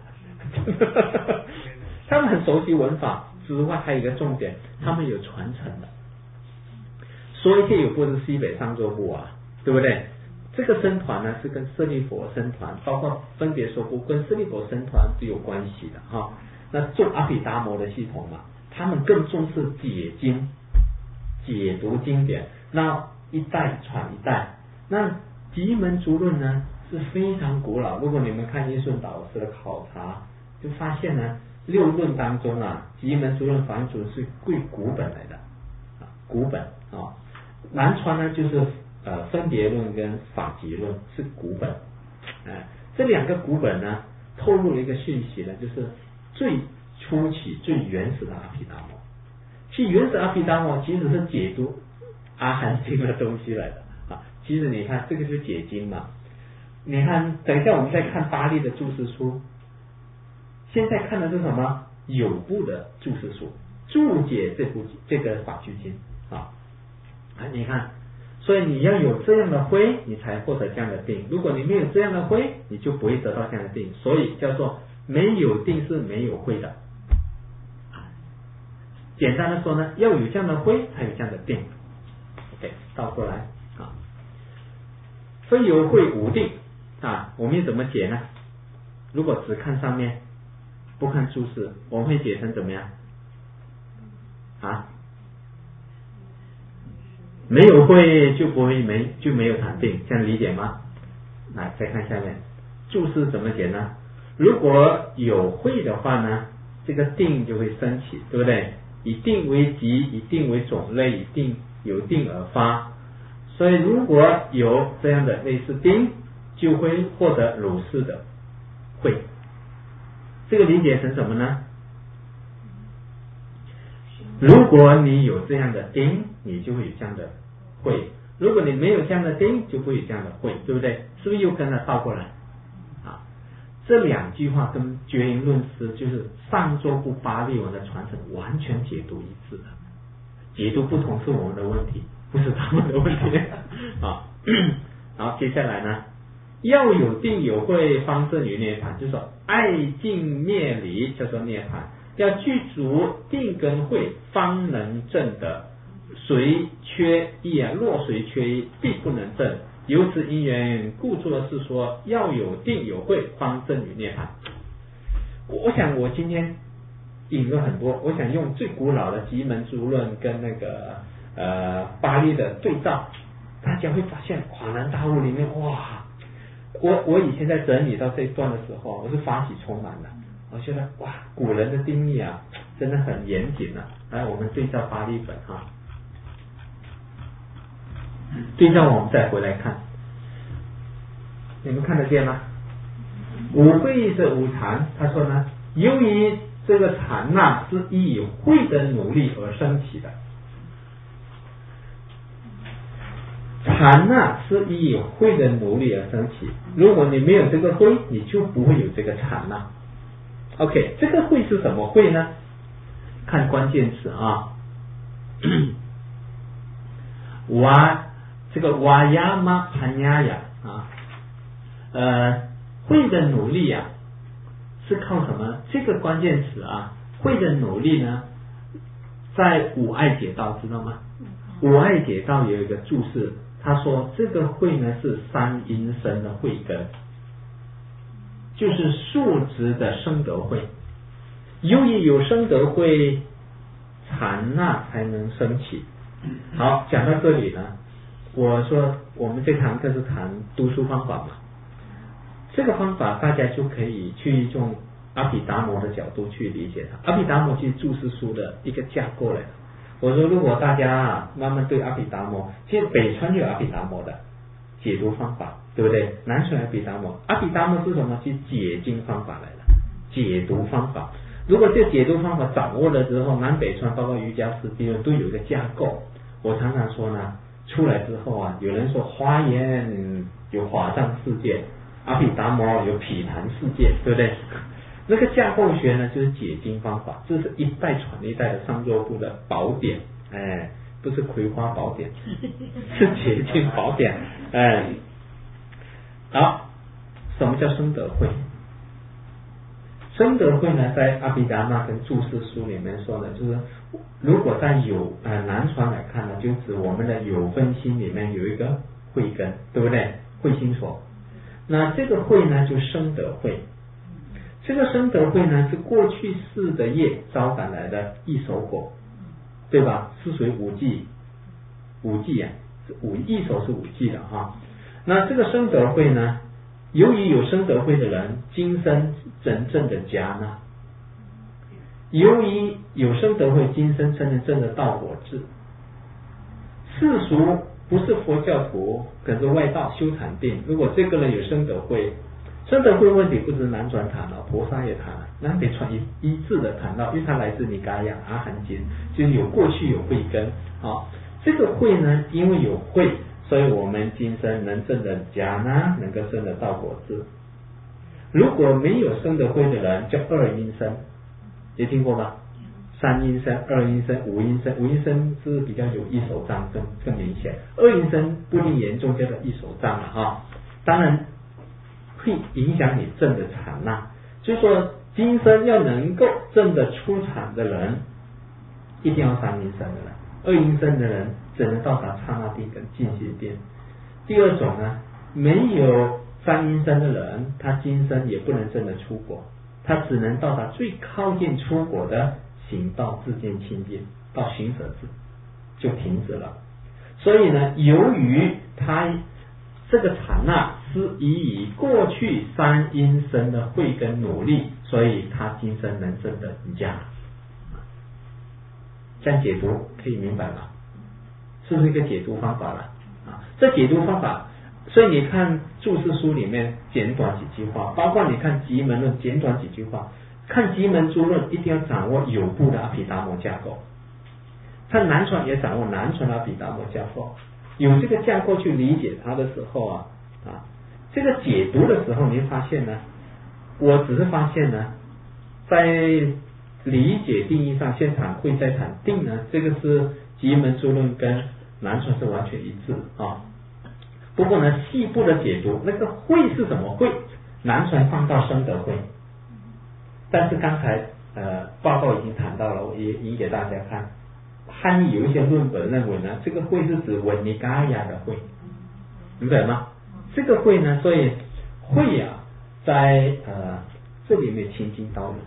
他们很熟悉文法之外，还有一个重点，他们有传承的。说一切有部是西北上座部啊，对不对？这个僧团呢是跟舍利佛僧团，包括分别说部跟舍利佛僧团是有关系的哈。那重阿毗达摩的系统嘛，他们更重视解经、解读经典，那一代传一代。那极门足论呢是非常古老，如果你们看叶顺导师的考察，就发现呢。六论当中啊，极门足论、法印足论是贵古本来的啊，古本啊。南传呢就是分别论跟法极论是古本，这两个古本呢透露了一个讯息呢，就是最初期最原始的阿毗达摩。其实原始阿毗达摩其实是解读阿含经的东西来的啊。其实你看这个是解经嘛，你看等一下我们再看巴利的注释书，现在看的是什么？有部的注释书注解这个法句经啊。你看，所以你要有这样的慧，你才获得这样的定。如果你没有这样的慧，你就不会得到这样的定。所以叫做没有定是没有慧的。简单的说呢，要有这样的慧，才有这样的定。OK， 倒过来啊，非有慧无定啊，我们怎么解呢？如果只看上面，不看注释，我们会解成怎么样啊？没有慧就没有禅定，这样理解吗？来，再看下面注释怎么解呢？如果有慧的话呢，这个定就会升起，对不对？以定为集，以定为种类，以定有定而发。所以如果有这样的类似定，就会获得如是的慧。这个理解成什么呢？如果你有这样的定，你就会有这样的慧；如果你没有这样的定，就不会有这样的慧，对不对？是不是又跟它倒过来啊？这两句话跟觉因论师就是上座部巴利文的传承完全解读一致的，解读不同是我们的问题，不是他们的问题啊。好，接下来呢，要有定有慧方证于涅槃，就是说爱尽灭离叫做涅槃，要具足定跟慧方能证得，谁缺一啊？若谁缺一，必不能证。由此因缘，故作是说要有定有慧方证于涅槃。我想我今天引了很多，我想用最古老的集门诸论跟那个巴利的对照，大家会发现恍然大悟里面哇！我以前在整理到这一段的时候，我是法喜充满的，我觉得哇，古人的定义啊，真的很严谨啊。来，我们对照巴利本哈，对照我们再回来看，你们看得见吗？五慧是无禅，他说呢，由于这个禅是以慧的努力而升起的。禅是以慧的努力而升起，如果你没有这个慧，你就不会有这个禅OK， 这个慧是什么慧呢？看关键词啊，这个瓦亚玛盘亚呀慧的努力啊，是靠什么？这个关键词啊，慧的努力呢，在五爱解道知道吗？五爱解道有一个注释，他说这个慧呢是三因生的慧根，就是数值的生德慧。由于有生德慧，禅才能升起。好，讲到这里呢，我说我们这堂课是谈读书方法嘛，这个方法大家就可以去用阿毗达摩的角度去理解它。阿毗达摩其实注释书的一个架构来的。我说如果大家慢慢对阿毗达摩，其实北川就有阿毗达摩的解读方法，对不对？南传阿毗达摩，阿毗达摩是什么？其实解经方法来的，解读方法。如果这个解读方法掌握了之后，南北传包括瑜伽师地论都有一个架构。我常常说呢，出来之后有人说华严有华藏世界，阿毗达摩有毗昙世界，对不对？那个架构学呢，就是解经方法，这是一代传一代的上座部的宝典，不是葵花宝典，是解经宝典，好，什么叫生德慧？生德慧呢，在阿毗达摩跟注释书里面说的，就是如果在南传来看呢，就指我们的有分心里面有一个慧根，对不对？慧心所，那这个慧呢，就生德慧。这个生德慧呢，是过去世的业招感来的一手果，对吧？是属于五忌一手是五忌的哈。那这个生德慧呢，由于有生德慧的人，今生真正的家呢，由于有生德慧，今生才能证得道果智。世俗不是佛教徒，可是外道修禅定。如果这个人有生德慧， 生德会问题不是南传谈了，菩萨也谈了，南北传一致的谈到，因为它来自尼嘎雅阿含经，就是有过去有慧根啊。这个慧呢，因为有慧，所以我们今生能证的迦那，能够证得道果智。如果没有生德慧的人，叫二阴身，也听过吗？三阴身、二阴身、五阴身，五阴身是比较有一手障更明显，二阴身不一定严重，叫做一手障了哈。当然会影响你证的禅那，就是说今生要能够证得出禅的人，一定要三阴身的人，二阴身的人只能到达刹那定跟净心定。第二种呢，没有三阴身的人，他今生也不能证得出果，他只能到达最靠近出果的行道自见清净，到行舍智就停止了。所以呢，由于他这个禅那是以过去三阴身的慧根努力，所以他今生能证得迦。这样解读可以明白吗？是不是一个解读方法了啊？这解读方法，所以你看注释书里面简短几句话，包括你看集门论简短几句话，看集门诸论一定要掌握有部的阿毗达摩架构，看南传也掌握南传的阿毗达摩架构，有这个架构去理解它的时候啊，这个解读的时候，你会发现呢，我只是发现呢，在理解定义上，先谈慧再谈定呢，这个是集门诸论跟南传是完全一致啊。不过呢，细部的解读，那个慧是什么慧，南传放到生德慧，但是刚才报告已经谈到了，我也引给大家看。汉译有一些论本认为呢，这个慧是指维尼嘎雅的慧，明白吗？这个慧呢，所以慧啊，在这里面清净道论。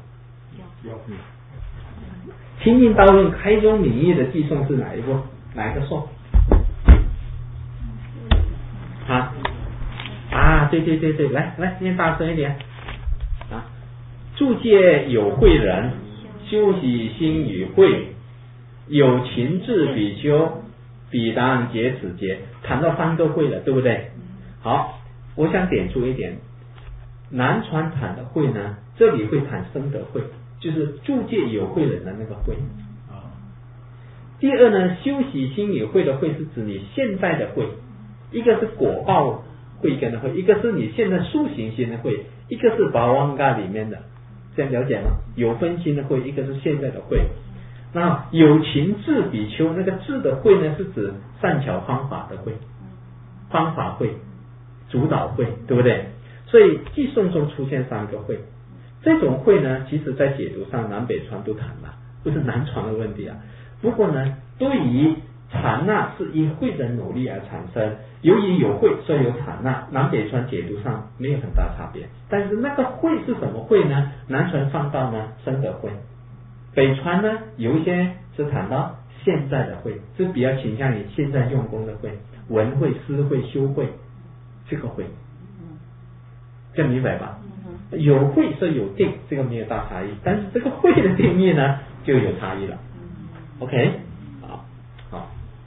清净道论开宗明义的寄颂是哪一个颂？对，来念大声一点啊！住戒有慧人，修习心与慧，有情智比丘，彼当解此劫。谈到三个慧了，对不对？好，我想点出一点，南传谈的慧呢，这里会谈生德慧，就是住戒有慧人的那个慧。第二呢，修习心与慧的慧是指你现在的慧，一个是果报慧根的慧，一个是你现在修行心的慧，一个是巴旺嘎里面的，这样了解吗？有分心的慧，一个是现在的慧。那有情智比丘，那个智的慧呢，是指善巧方法的慧，方法慧、主导慧，对不对？所以寄颂中出现三个慧，这种慧呢，其实在解读上南北传都谈了，不是南传的问题啊。不过呢，对于禅那是因慧的努力而产生，由于有慧所以有禅那，南北传解读上没有很大差别。但是那个慧是什么慧呢？南传放到呢生德慧，北传呢有一些是谈到现在的慧，是比较倾向于现在用功的慧，闻慧、思慧、修慧，这个慧，这样明白吧？有慧是有定，这个没有大差异，但是这个慧的定义呢就有差异了。OK， 好，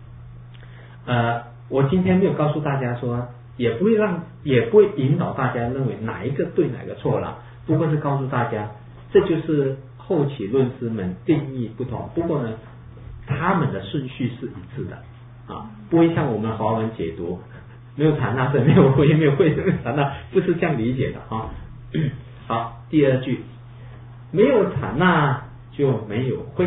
我今天没有告诉大家说，也不会引导大家认为哪一个对哪个错了，不过是告诉大家，这就是后起论师们定义不同，不过呢，他们的顺序是一致的啊，不会像我们华文解读，没有禅那是没有慧，没有慧是禅那，不是这样理解的啊。好，第二句，没有禅那就没有慧。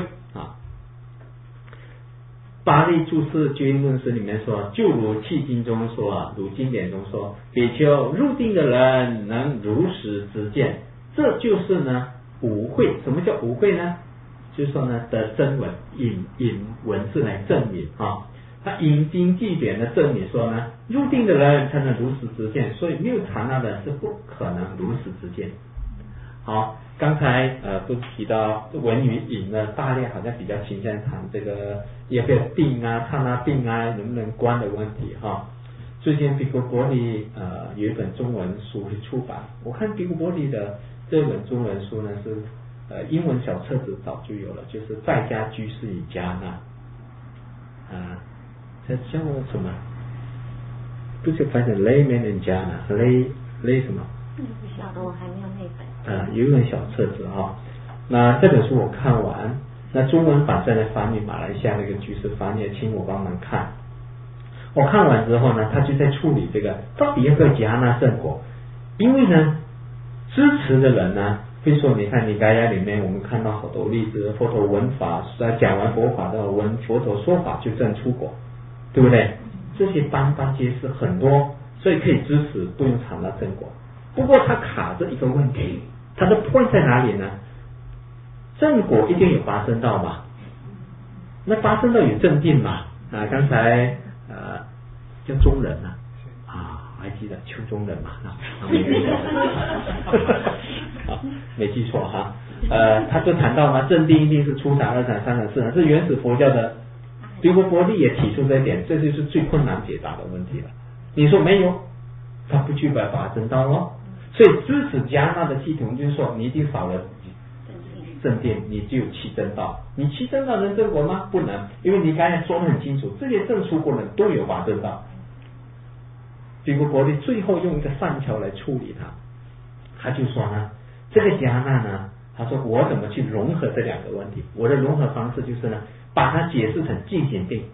巴利注释决定论师里面说，就如契经中说，如经典中说，比丘入定的人能如实知见，这就是呢无慧。什么叫无慧呢？就是说呢的真文引文字来证明啊，他引经据典的证明说呢，入定的人才能如实知见，所以没有禅那的人是不可能如实知见。好，刚才不是提到文与引呢，大量好像比较倾向谈这个也可以定啊、刹那定啊能不能观的问题哈。最近比古伯利有一本中文书会出版，我看比古伯利的这本中文书呢是英文小册子早就有了，就是在家居士与迦那这叫什么？不是翻成 layman and jhana， lay 什么不晓得，我还没有那本。 有一本小册子哈。那这本书我看完，那中文版正在翻译，马来西亚那个居士翻译，请我帮忙看。我看完之后呢，他就在处理这个到底要不要加纳正果，因为呢，支持的人呢会说，你看尼盖亚里面我们看到好多例子，佛陀闻法，讲完佛法的闻佛陀说法就证出果，对不对？这些斑斑皆是很多，所以可以支持不用尝到正果。不过他卡着一个问题，他的 point 在哪里呢？正果一定有八正道嘛，那八正道有正定嘛？刚才叫中人还记得邱中人嘛？没记错哈。他就谈到嘛，正定一定是初禅、二禅、三禅、四禅，是原始佛教的。比如伯利也提出这一点，这就是最困难解答的问题了。你说没有，他不具备八正道咯。所以支持加纳的系统就是说，你一定少了正定，你就有七正道。你七正道能正果吗？不能，因为你刚才说得很清楚，这些正出果人都有八正道。比如伯利最后用一个善巧来处理它，他就说呢，这个加纳呢，他说我怎么去融合这两个问题？我的融合方式就是呢，把它解释成进行定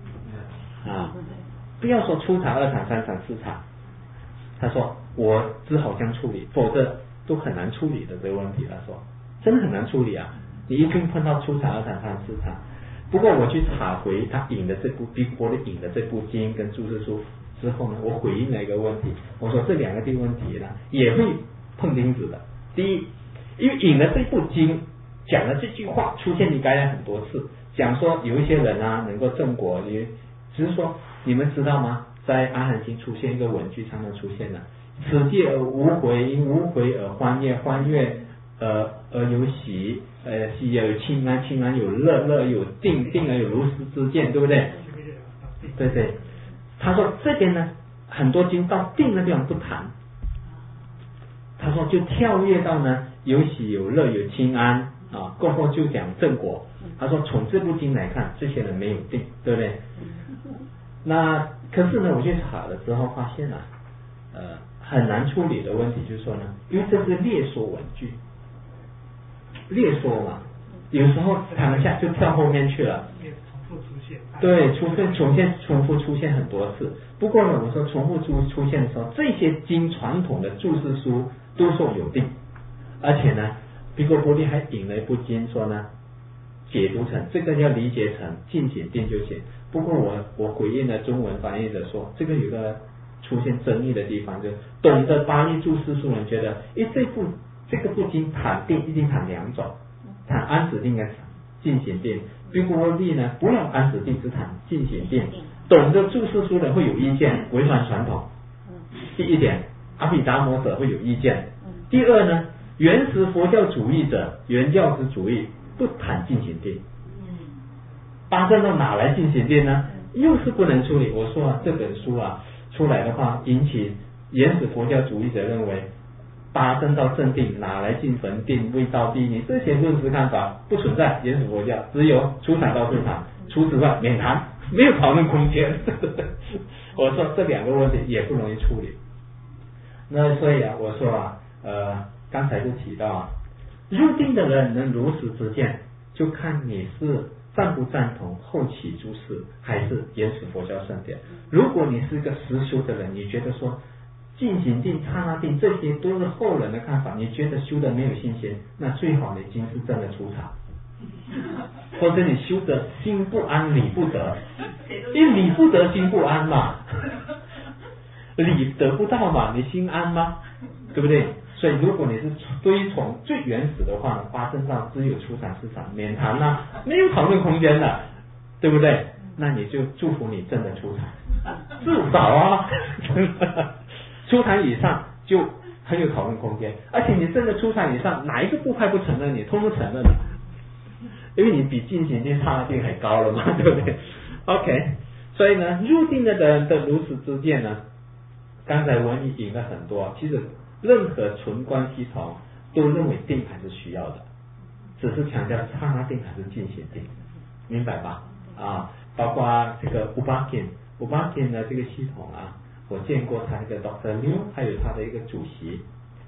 不要说初禅、二禅、三禅、四禅。他说我只好这样处理，否则都很难处理的这个问题。他说真的很难处理啊，你一定碰到初禅、二禅、三禅、四禅。不过我去查回他引的这部比伯利引的这部经跟注释书之后呢，我回应了一个问题，我说这两个问题呢也会碰钉子的。第一，因为引了这部经讲了这句话出现你该来很多次，讲说有一些人能够正果，只是说你们知道吗？在阿含经出现一个文句常常出现的，此界而无悔，因无悔而欢悦，欢悦而有喜，喜而有清安，清安有乐，乐有定，定而有如实之见，对不对？对对。他说这边呢，很多经到定的地方不谈，他说就跳跃到呢有喜有乐有清安过后就讲正果。他说从这部经来看，这些人没有定，对不对？那可是呢，我去查了之后发现很难处理的问题就是说呢，因为这是列说文句，列说嘛，有时候谈一下就跳后面去了。对，重复出现很多次。不过呢，我说重复出现的时候，这些经传统的注释书都说有定，而且呢，比果波利还引了一部经说呢，解读成这个要理解成进行定就行。不过我回应了中文翻译者说，这个有个出现争议的地方，就是懂得巴利注释书人觉得，这个部经谈定一定谈两种，谈安止定跟进行定。比果波利呢，不用安止定，只谈进行定。懂得注释书人会有意见，违反传统。第一点，阿毗达摩者会有意见。第二呢，原始佛教主义者、原教旨主义不谈进行定。八正道哪来进行定呢？又是不能处理。我说这本书出来的话，引起原始佛教主义者认为八正道正定哪来进焚定、未到地尼，这些论师看法不存在原始佛教，只有初禅到四禅，除此外免谈，没有讨论空间。我说这两个问题也不容易处理。那所以我说刚才就提到入定的人能如实知见，就看你是赞不赞同后起诸事，还是原始佛教圣典。如果你是一个实修的人，你觉得说进行定、刹那定这些都是后人的看法，你觉得修的没有信心，那最好你已经是真的出禅，或者你修的心不安理不得，因为理不得心不安嘛，理得不到嘛，你心安吗？对不对？所以如果你是追从最原始的话，八正道只有初禅四禅，免谈没有讨论空间的，对不对？那你就祝福你真的出禅，至少出禅以上就很有讨论空间，而且你真的出禅以上，哪一个部派不承认你，通通承认的，因为你比进行定、刹那定还高了嘛，对不对 ？OK， 所以呢，入定的人的如此之见呢，刚才文艺引了很多，其实任何纯观系统都认为定还是需要的，只是强调刹那定还是进行定，明白吧？包括这个乌巴金的这个系统我见过他那个 Dr. Liu， 还有他的一个主席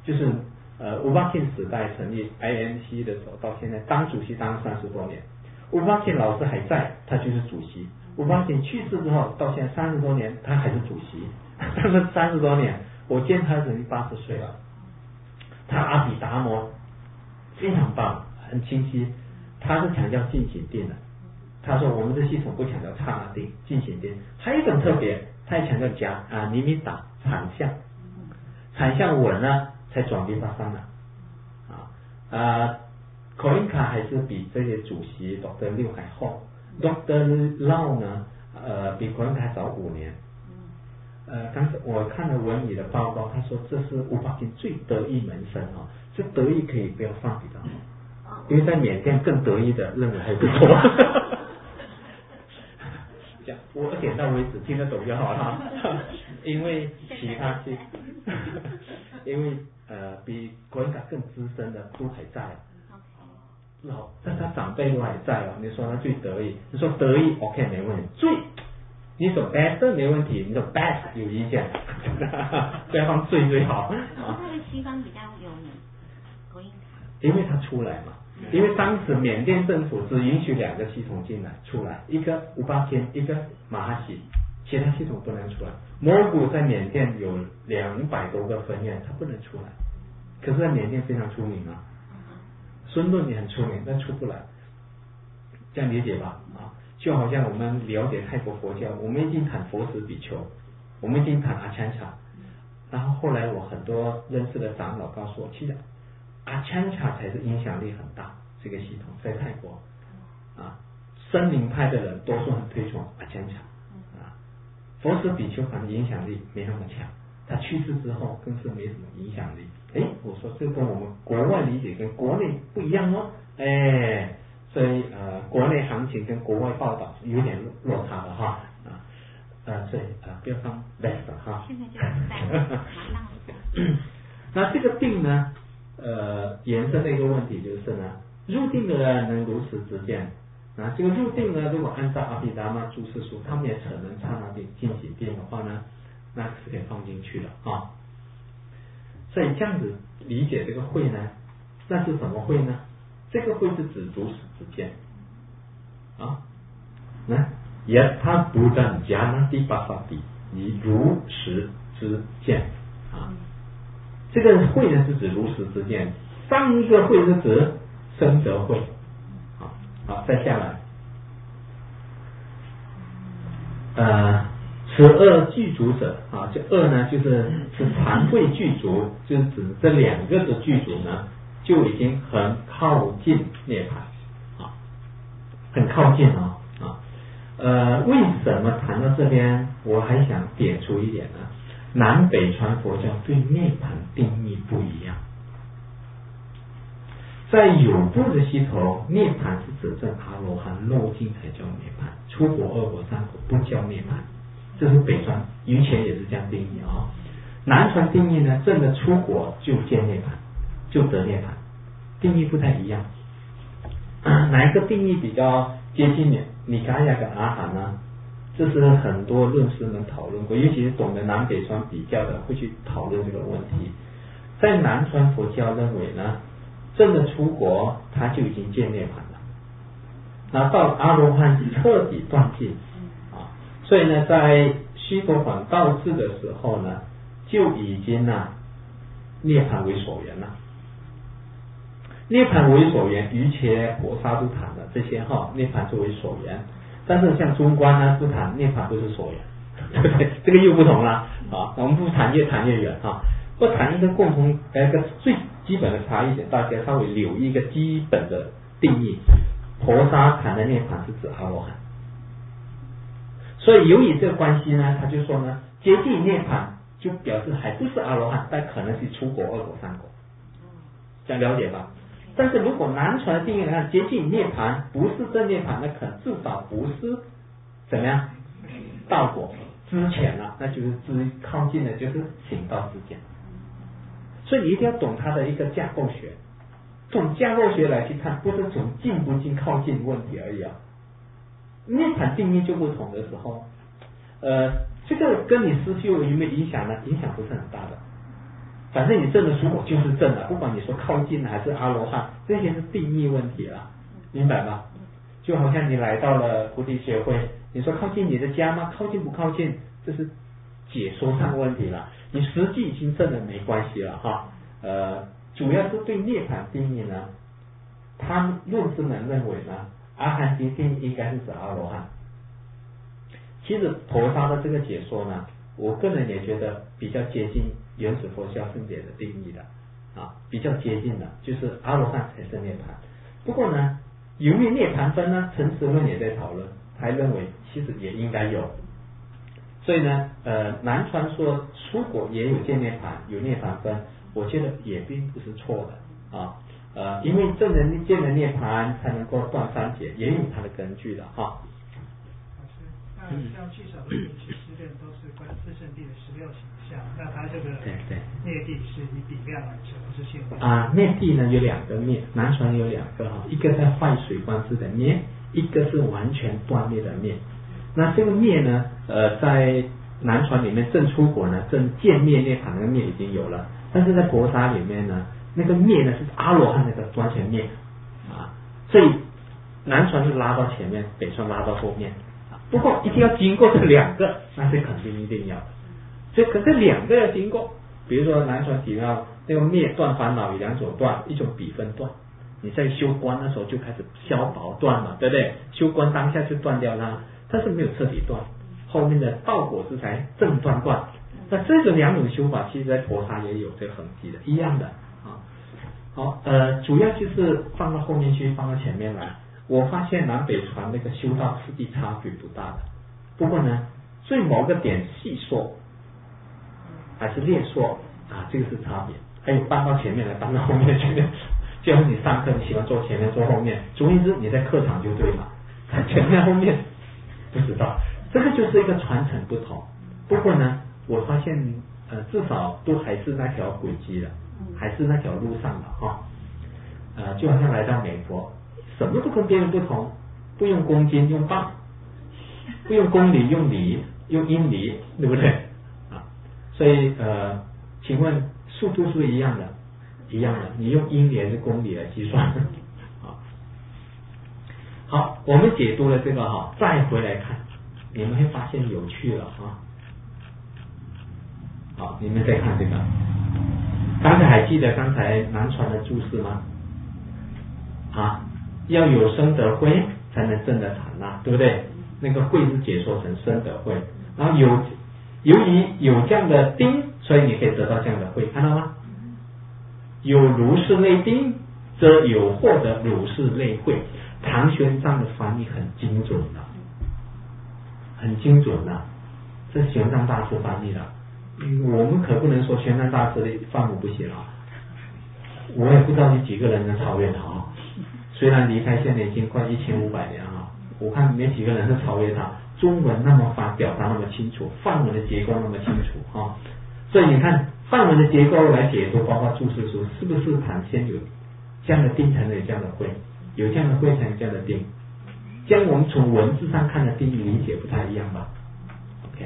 就是吴邦庆时代成立 INC 的时候，到现在当主席当了30多年。吴邦庆老师还在，他就是主席。吴邦庆去世之后，到现在30多年，他还是主席。他们30多年，我见他已经80岁了。他阿毗达摩非常棒，很清晰。他是强调进行定的。他说我们的系统不强调刹那定、进行定，还有一种特别，他也强调尼米达产相，产相稳了才转变到三了。口音卡还是比这些主席 Dr. 六还后 ，Dr. Lau 呢，比口音卡早5年。当时我看了文理的报告，他说这是吴邦庆最得意门生哦，这得意可以不要放比较好，因为在缅甸更得意的认为还不错。这样我点到为止，听得懂就好了。因为其他些，因为比口音卡更资深的都还在。但他长辈都还在哦。你说他最得意，你说得意 OK 没问题，你说 best 没问题，你说 best 有意见，不要放最好。 他在西方比较有名，口音卡。 因为他出来嘛，因为当时缅甸政府只允许2个系统进来出来，一个吴巴谦，一个马哈喜，其他系统不能出来。蒙古在缅甸有200多个分院，他不能出来，可是在缅甸非常出名啊。孙论也很出名，但出不来，这样理解吧？就好像我们了解泰国佛教，我们已经谈佛史比丘，我们已经谈阿参查，然后后来我很多认识的长老告诉我，其实阿参查才是影响力很大这个系统，在泰国森林派的人多数很推崇阿参查佛史比丘反正影响力没那么强。他去世之后更是没什么影响力。我说这跟我们国外理解跟国内不一样哦。所以国内行情跟国外报道有点落差的哈。所以不要放 best 哈。 现在就是在那这个定呢，延伸的一个问题就是呢，入定的人能如实知见。这个入定呢，如果按照阿毗达摩注释书，他们也承认刹那定、进行定的话呢，那是可以放进去的啊。所以这样子理解这个慧呢，那是什么慧呢？这个慧是指如实知见Yatha Buddha Jnanati Pasati， 以如实知见这个慧呢是指如实知见，上一个慧是指生则慧。好，再下来此二具足者这二呢是禅慧具足，就是指这2个的具足呢就已经很靠近涅槃很靠近为什么谈到这边我还想点出一点呢？南北传佛教对涅槃定义不一样。在有部的系统，涅槃是指证阿罗汉漏尽才叫涅槃，出国2国3国不叫涅槃，这是北传以前也是这样定义南传定义呢，证的出国就见涅槃，就得涅槃，定义不太一样。哪一个定义比较接近米迦亚跟阿含呢？这是很多论师们讨论过，尤其是懂得南北传比较的会去讨论这个问题。在南传佛教认为呢，证的出国他就已经见涅槃了，那到阿罗汉彻底断尽所以呢在须陀洹道次的时候呢，就已经涅槃为所缘了。涅槃为所缘，瑜伽菩萨都谈了这些涅槃作为所缘，但是像中观呢不谈涅槃不是所缘，对不对？这个又不同了我们不谈越谈越远不谈一个共同一个最基本的差异点，大家稍微留意一个基本的定义。婆沙谈的涅槃是指阿罗汉，所以由于这个关系呢，他就说呢，接近涅槃就表示还不是阿罗汉，但可能是出国2国3国，这样了解吧？但是如果南传的定义来看，接近涅槃不是正涅槃，那可能至少不是怎么样道果之前了，那就是靠近的就是行道之间。所以你一定要懂它的一个架构学，从架构学来去看，不是从近不近靠近问题而已涅槃定义就不同的时候，这个跟你思绪有没有影响呢？影响不是很大的。 反正你证了蔬果就是证了，不管你说靠近还是阿罗汉，这些是定义问题了，明白吗？就好像你来到了菩提学会，你说靠近你的家吗？靠近不靠近？这是解说上问题了。你实际已经证了没关系了哈。主要是对涅槃定义呢，他们论师们认为呢，阿含经定义应该是指阿罗汉。其实陀沙的这个解说呢，我个人也觉得比较接近原始佛教圣解的定义的啊，比较接近的，就是阿罗汉才是涅槃。不过呢，由于涅槃分呢，陈实论也在讨论，还认为其实也应该有。所以呢，南传说蔬果也有见涅槃，有涅槃分，我觉得也并不是错的啊。因为证人见了涅槃才能够断三劫，也有它的根据的哈。 那像俱舍论其实都是观四圣谛的16形象，那它这个灭地是以比量而成，不是现象啊。 灭地呢有2个灭，南传有2个哈，一个在坏水观世的灭，一个是完全断灭的灭。那这个灭呢，在南传里面证出果呢，证见灭涅槃那个灭已经有了，但是在婆沙里面呢，那个灭呢是阿罗汉那个完全灭啊，所以南传是拉到前面，北传拉到后面。不过一定要经过这2个，那是肯定一定要的。所以可是2个要经过，比如说南传提到那个灭断烦恼有2种断，一种比分断，你在修观的时候就开始消薄断嘛，对不对？修观当下就断掉它，但是没有彻底断，后面的道果之才正断断。那这个2种修法，其实在陀沙也有这个痕迹的，一样的啊。好，主要就是放到后面去，放到前面来。我发现南北传那个修道次第差距不大的，不过呢，对某个点细说还是略说啊，这个是差别。还有搬到前面来，搬到后面去，就像你上课你喜欢坐前面坐后面，总而言之你在课堂就对了，前面后面不知道，这个就是一个传承不同。不过呢，我发现至少都还是那条轨迹的，还是那条路上的哈。就好像来到美国。什么都跟别人不同，不用公斤用磅，不用公里用里，用英里，对不对啊？所以请问速度是不是一样的？一样的，你用英里还是公里来计算啊？好，我们解读了这个哈，再回来看，你们会发现有趣了啊。好，你们再看这个，刚才还记得刚才南传的注释吗？啊？要有生得慧才能证得禅那，对不对？那个慧是解说成生得慧，然后由于有这样的定，所以你可以得到这样的慧，看到吗？有如是类定，则有获得如是类慧。唐玄奘的翻译很精准的，很精准的，这是玄奘大师翻译的。我们可不能说玄奘大师的范文不行啊，我也不知道有几个人能超越他啊。虽然离开现在已经快1500年了，我看没几个人是超越他。中文那么发表达那么清楚，梵文的结构那么清楚啊，所以你看梵文的结构来解读，包括注释书，是不是谈先有这样的定才能有这样的慧，有这样的慧才有这样的定？这样我们从文字上看的定义理解不太一样吧 ？OK。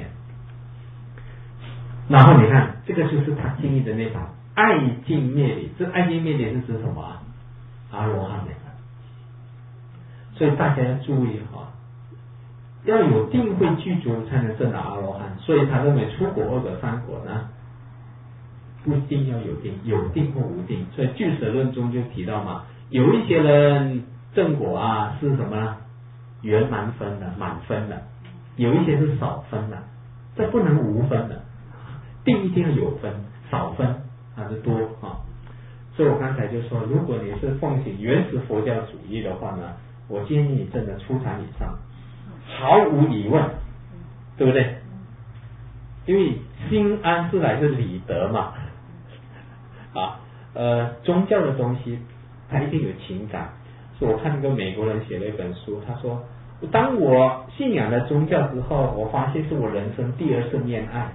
然后你看，这个就是他定义的那把爱尽灭理，这爱尽灭理是指什么啊？阿罗汉的。所以大家要注意哈，要有定慧具足才能证得阿罗汉。所以他认为出果、二果、三果呢，不一定要有定，有定或无定。所以俱舍论中就提到嘛，有一些人正果啊是什么呢？圆满分的、满分的，有一些是少分的，这不能无分的，定一定要有分，少分还是多啊。所以我刚才就说，如果你是奉行原始佛教主义的话呢，我建议你真的初禅以上，毫无疑问，对不对？因为心安是来自理德嘛，宗教的东西它一定有情感。所以我看一个美国人写了一本书，他说，当我信仰了宗教之后，我发现是我人生第2次恋爱。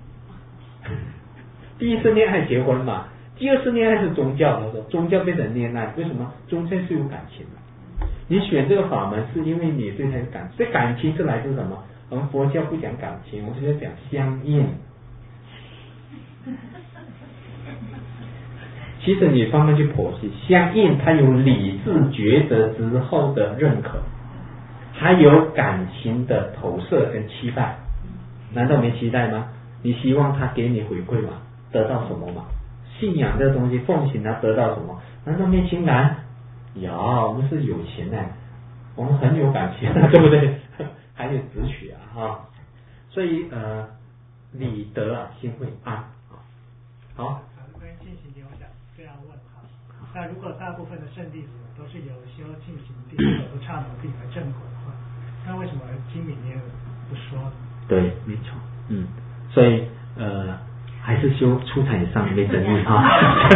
第1次恋爱结婚嘛，第2次恋爱是宗教。他说宗教变成恋爱，为什么？宗教是有感情的。你选这个法门是因为你对他有感情，这感情是来自什么？我们佛教不讲感情，我们是讲相应。 其实你慢慢去剖析，相应它有理智觉得之后的认可，还有感情的投射跟期待。难道没期待吗？你希望他给你回馈吗？得到什么吗？信仰这东西，奉行它得到什么？难道没情感？有，我们是有钱的，我们很有感情的，对不对？还有直取啊哈，所以理得啊，心会安。好。 关于进行点，我想这样问哈。那如果大部分的圣弟子都是由修进行地或者刹那地来正果的话，那为什么经里面不说呢？ 对，没错，所以还是修出产以上没争议哈。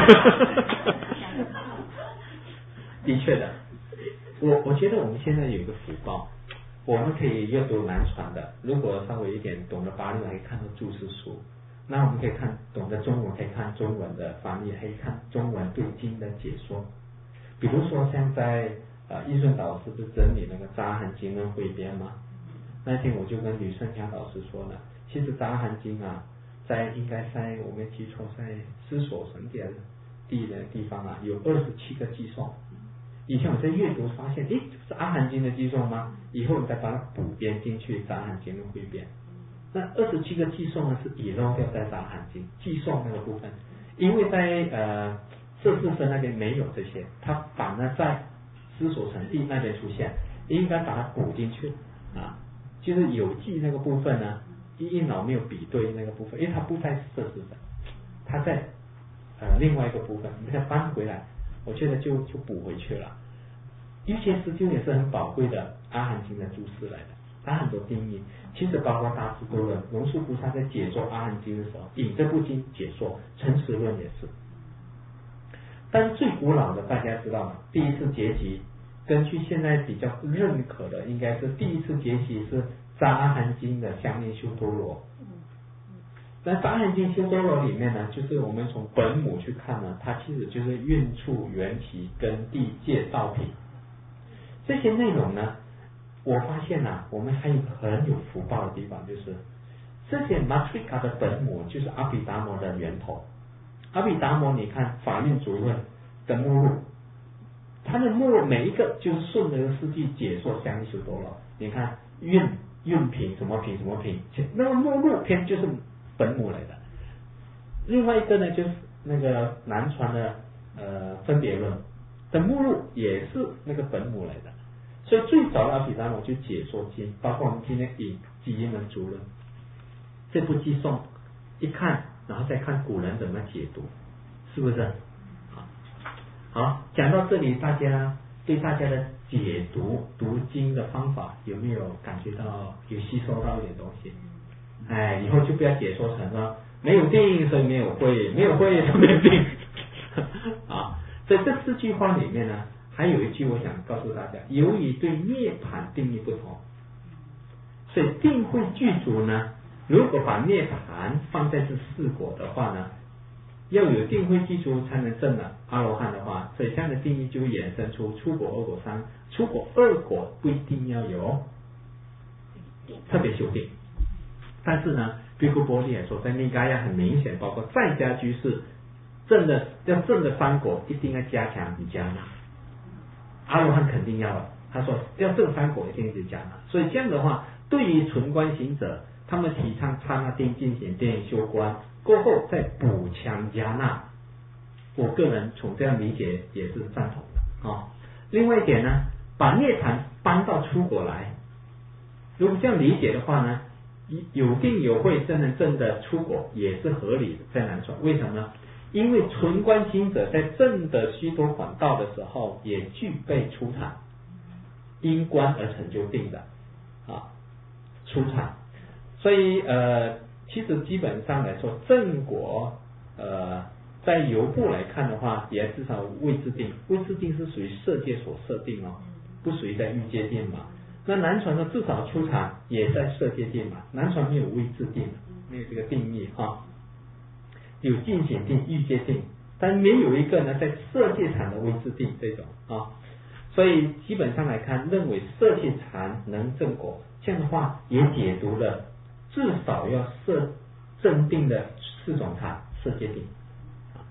的确的，我觉得我们现在有一个福报，我们可以阅读南传的，如果稍微一点懂得巴利文，可以看到注释书，那我们可以懂得中文，可以看中文的翻译，可以看中文对经的解说。比如说像在义顺导师不是整理那个杂含经跟汇编吗？那天我就跟吕胜强老师说了，其实杂含经啊，应该在我没记错，在思索神典的地方啊，有27个寄送。以前我在阅读发现，是阿含经的寄送吗？以后你再把它补编进去，杂含经的汇编。那27个寄送呢，是遗漏掉在杂含经寄送那个部分，因为在摄事分那边没有这些，它反而在思索神地那边出现，应该把它补进去啊。就是有记那个部分呢，一脑没有比对那个部分，因为它不在摄事分，它在另外一个部分，你再翻回来，我觉得就补回去了。一些诗经也是很宝贵的阿含经的注释来的，它很多定义，其实包括大智度论，龙树菩萨在解说阿含经的时候，引这部经解说，诚实论也是。但是最古老的大家知道吗？第一次结集，根据现在比较认可的，应该是第一次结集是杂含经的相应修多罗。那杂含经修多罗里面呢，就是我们从本母去看呢，它其实就是运处、缘起、根地、界、道品这些内容呢。我发现我们还有一个很有福报的地方，就是这些 Matrika 的本母就是阿毗达摩的源头。阿毗达摩，你看法运主论的目录，它的目录每一个就是顺着四句解说相应修多罗。你看运品什么品什么品，那个目录篇就是本母来的。另外一个呢，就是那个南传的分别论的目录也是那个本母来的。所以最早的阿毗达摩就解说经，包括我们今天以基因门主论这部寄送一看，然后再看古人怎么解读，是不是？好，讲到这里，大家对大家的解读读经的方法有没有感觉到有吸收到一点东西？以后就不要解说成了没有定所以没有会，没有会所以没有定啊。在这4句话里面呢，还有一句我想告诉大家，由于对涅槃定义不同，所以定慧具足呢，如果把涅槃放在这4果的话呢，要有定慧具足才能证了阿罗汉的话，所以这样的定义就衍生出初果、2果、3。初果、2果不一定要有特别修订，但是呢，比古波利也说，在尼伽亚很明显，包括在家居士要证的3果，一定要加强瑜伽那。阿罗汉肯定要了，他说要证3果一定是加那。所以这样的话，对于纯观行者，他们提倡刹那定进行定修观过后再补强加那，我个人从这样理解也是赞同的另外一点呢，把涅槃搬到初果来，如果这样理解的话呢，有定有慧真能证的初果也是合理的，在南传。为什么呢？因为纯观行者在证的须陀洹道的时候，也具备初禅，因观而成就定的初禅。所以其实基本上来说，正果在游部来看的话，也至少位置定，位置定是属于色界所设定不属于在欲界定嘛。那南传的至少初禅也在色界定嘛，南传没有位置定，没有这个定义有进行定、欲界定，但没有一个呢在色界禅的位置定这种所以基本上来看，认为色界禅能证果，这样的话也解读了至少要证定的4种禅，色界定。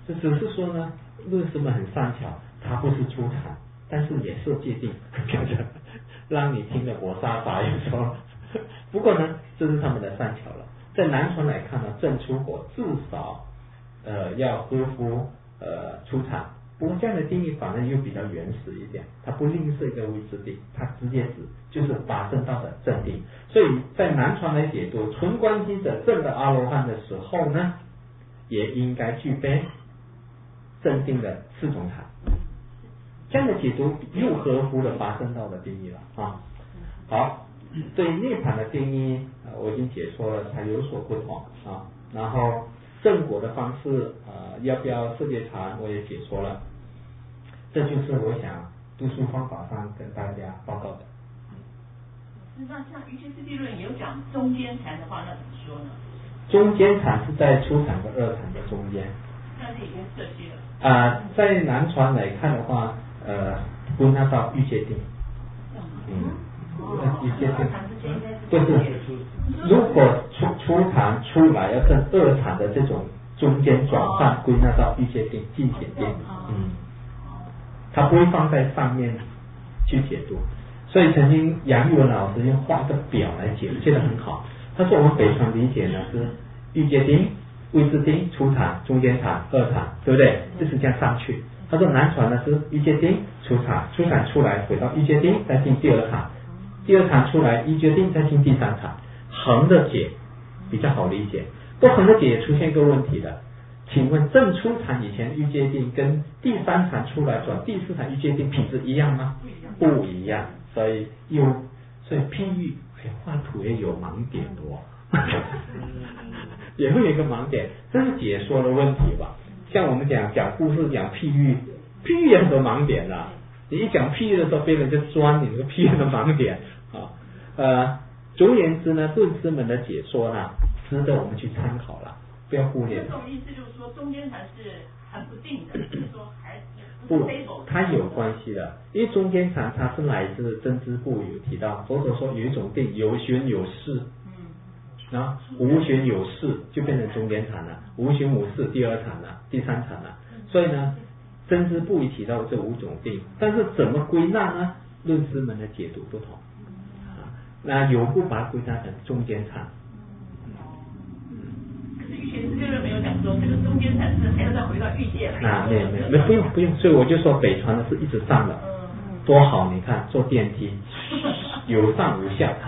这只是说呢，论师们很善巧，它不是出禅，但是也是界定，让你听得我沙沙也说。不过呢，这是他们的善巧了。在南传来看呢，正出果至少要合乎出禅。不过这样的定义反而又比较原始一点，它不另设一个位置定，它直接指就是八正道的正定。所以在南传来解读纯观机者证的阿罗汉的时候呢，也应该具备正定的四种禅。这样的解读又合乎了八正道的定义了啊。好，对涅槃的定义我已经解说了，它有所不同啊。然后正果的方式要不要世界禅我也解说了，这就是我想读书方法上跟大家报告的。 事实上，像瑜伽师地论也有讲中间禅的话，那怎么说呢？ 中间禅是在初禅和二禅的中间。 那是已经设计了。 在南传来看的话，归纳到欲界定。欲界定。不是，如果初禅出来要跟二禅的这种中间转换归纳到欲界定、尽显定。它不会放在上面去解读。所以曾经杨玉文老师用画一个表来解释，解得很好。他说我们北传理解呢是欲界定、位置定、初禅、中间禅、二禅，对不对？就是这样上去。他说南传呢是欲界定、初禅，初禅出来回到欲界定，再进第二禅，第二禅出来欲界定，再进第三禅。横的解比较好理解，不横的解也出现一个问题的。请问正初禅以前欲界定跟第三禅出来转第四禅欲界定品质一样吗？不一样。所以譬喻画图也有盲点的也会有一个盲点，这是解说的问题吧。像我们讲故事讲譬喻也很多盲点的。你一讲譬喻的时候，别人就钻你那个譬喻的盲点啊。总而言之呢，论师们的解说呢，值得我们去参考了，不要忽略。 这种意思就是说，中间禅是很不定的，就是说还不，它有关系的，因为中间禅它是来自真知部有提到，佛陀说有一种定有寻有事，然后无寻有事就变成中间禅了，无寻无事第二禅了，第三禅了。所以呢，真知部也提到这五种定，但是怎么归纳呢？论师们的解读不同。那有部把它归纳成中间禅。 可是瑜伽师地论没有讲说这个中间禅是还要再回到欲界来。 没不用，所以我就说北传的是一直上的，多好！你看坐电梯有上无下。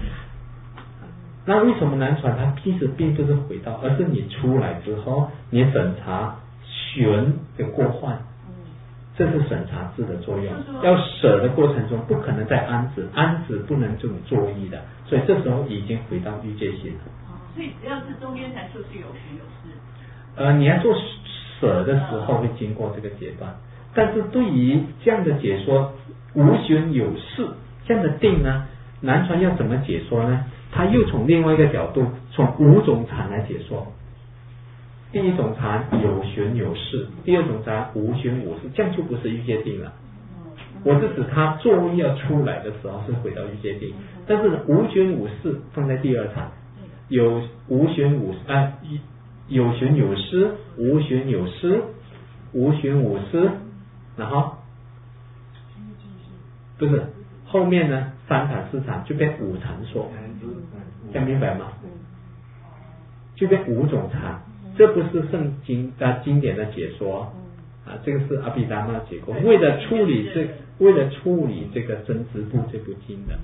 那为什么南传它其实并不是回到，而是你出来之后，你审查玄的过患，这是审查制的作用。要舍的过程中，不可能再安止，安止不能这种作意的，所以这时候已经回到欲界心了。 所以只要是中间禅就是有寻有事。 你要做舍的时候会经过这个阶段，但是对于这样的解说无寻有事这样的定呢，南传要怎么解说呢？他又从另外一个角度，从五种禅来解说。第一种禅有寻有事，第二种禅无寻无事，这样就不是欲界定了。我是指他作意要出来的时候是回到欲界定，但是无寻无事放在第二禅，有寻有事，无寻有事，无寻无事，然后不是后面呢三禅四禅就变五禅说，这样明白吗？就变五种禅，这不是圣经经典的解说这个是阿毗达摩解构，为了处理这个真知部这部经的。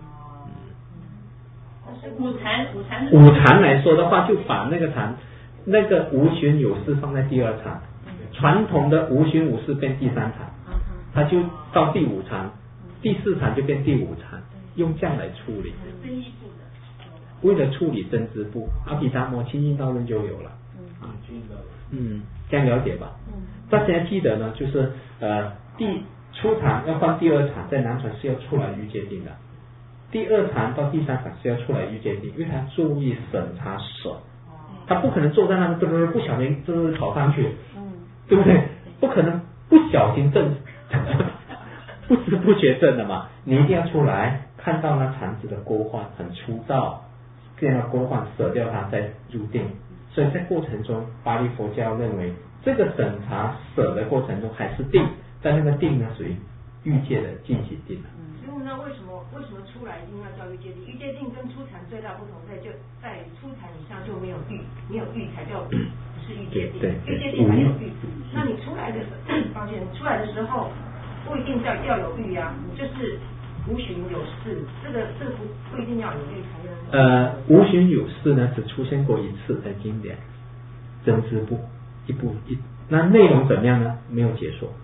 五禅来说的话，就把那个禅那个无寻有事放在第二禅，传统的无寻无事变第三禅，它就到第五禅，第四禅就变第五禅，用这样来处理。为了处理真知部，阿毗达摩清净道论就有了。这样了解吧。大家记得呢，就是初禅要换第二禅，在南传是要出来欲界定的。第二禅到第三禅是要出来欲界定，因为他注意审查舍，他不可能坐在那不小心跑上去，对不对？不可能不小心正，不知不觉正的嘛。你一定要出来，看到那禅子的锅换很粗糙，见到锅换舍掉它再入定。所以在过程中，巴利佛教认为这个审查舍的过程中还是定，但那个定呢属于欲界的进行定了。 师父，那为什么出来一定要叫欲界定？欲界定跟初禅最大不同在初禅以上就没有欲才叫不是欲界定，欲界定没有欲。那你出来的时候不一定要有欲啊，你就是无寻有事，这个不一定要有欲才能。 无寻有事呢只出现过一次在经典真知部一，那内容怎么样呢？没有解说。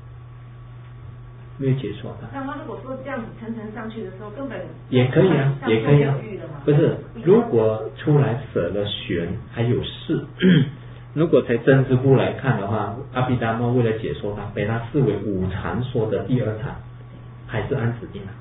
没有解说的。 那他如果说这样子层层上去的时候，根本也可以啊，也可以啊。不是，如果出来舍了玄还有事，如果在真知部来看的话，阿毗达摩为了解说它，被它视为五禅说的第二禅，还是安止定啊？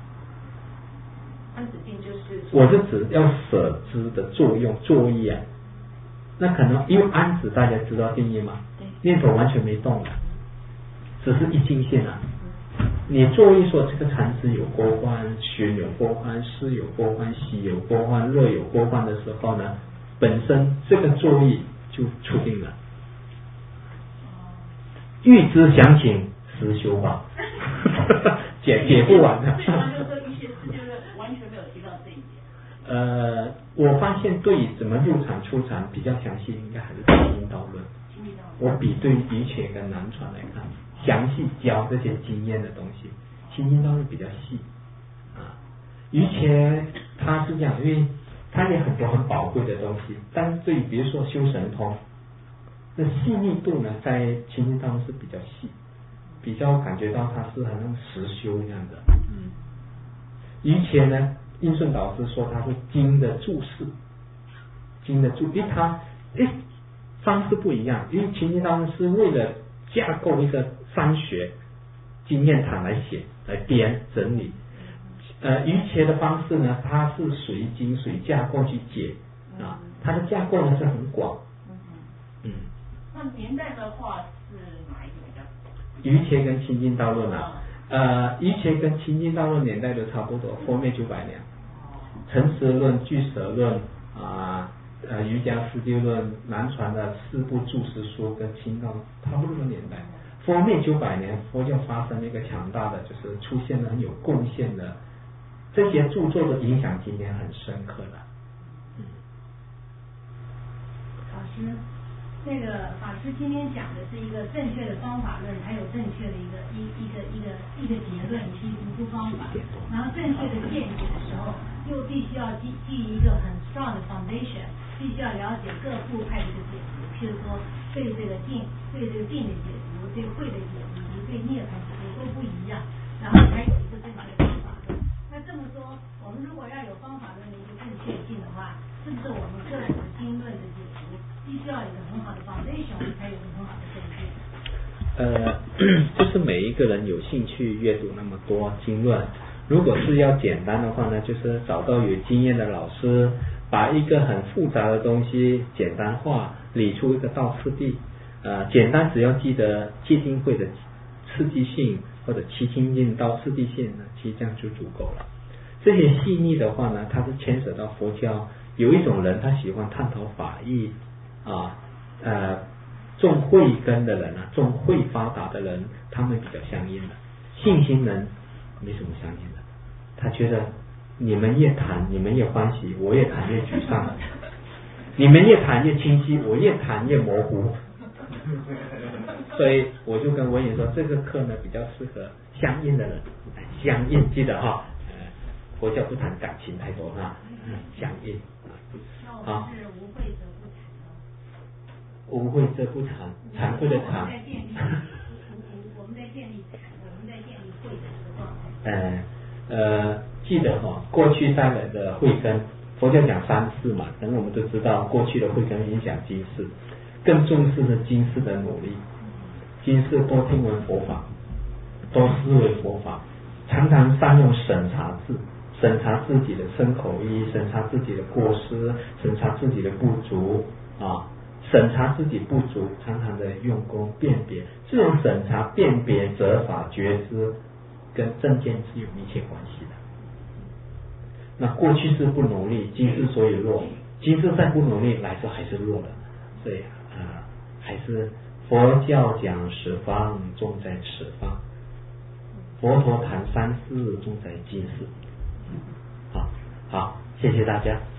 安止定就是。 我是指要舍知的作用作意啊。那可能因为安止大家知道定义吗？念头完全没动了，只是一境线啊。你作意说这个禅师有过患，玄有过患，事有过患，喜有过患，乐有过患的时候呢，本身这个作意就出定了。欲知详情实修法，解不完的。 最主要就是说一些事就是完全没有提到这一点。 我发现对怎么入禅出禅比较详细，应该还是清净道论。我比对于切跟南传来看，详细教这些经验的东西，清净道论比较细啊。于切它是这样，因为它有很多很宝贵的东西，但对于比如说修神通，那细腻度呢，在清净道论是比较细，比较感觉到它是很像实修这样的。于切呢，印顺导师说它是经的注释，因为它方式不一样，因为清净道论是为了架构一个三学经验谈来写来编整理，于切的方式呢，它是随经随架构去解啊，它的架构呢是很广。 那年代的话是哪一个比较？ 于切跟清净道论啊，于切跟清净道论年代都差不多，佛灭900年，成实论、俱舍论啊。瑜伽师地论南传的4部注释书跟清道差不多的年代，佛灭900年，佛教发生了一个强大的，就是出现了很有贡献的这些著作的影响，今天很深刻的。 老师，那个法师今天讲的是一个正确的方法论，还有正确的一个结论以及读书方法，然后正确的见解的时候，又必须要基于一个很 strong 的 foundation。必须要了解各部派的一个解读，譬如说对这个定的解读，对慧的解读，以及对涅槃解读都不一样。然后还有一个正确的方法论。那这么说，我们如果要有方法论的一个正确性的话，是不是我们个人的经论的解读必须要有一个很好的 foundation， 才有一个很好的正确？ 就是每一个人有兴趣阅读那么多经论，如果是要简单的话呢，就是找到有经验的老师。把一个很复杂的东西简单化，理出一个道次第，简单只要记得戒定慧的次第性或者七清净道次第性呢，其实这样就足够了。这些细腻的话呢，它是牵扯到佛教，有一种人他喜欢探讨法义重慧根的人重慧发达的人，他们比较相应的，信心人没什么相应的，他觉得。你们越谈，你们越欢喜，我越谈越沮丧；你们越谈越清晰，我越谈越模糊。所以我就跟文言说，这个课呢比较适合相应的人，相应记得哈，佛教不谈感情太多哈，相应。 那我们是无慧则不谈。 无慧则不谈，惭愧的谈。 我们在建立慧的这个状态。 记得过去带来的慧根，佛教讲3世嘛，可能我们都知道过去的慧根影响今世，更重视的今世的努力，今世多听闻佛法，多思维佛法，常常善用审查智，审查自己的身口意，审查自己的过失，审查自己的不足审查自己不足，常常的用功辨别，这种审查辨别责法觉知跟正见是有密切关系的。那过去是不努力，今世所以弱，今世再不努力，来世还是弱的。所以还是佛教讲十方，重在此方；佛陀谈三世，重在今世。好，谢谢大家。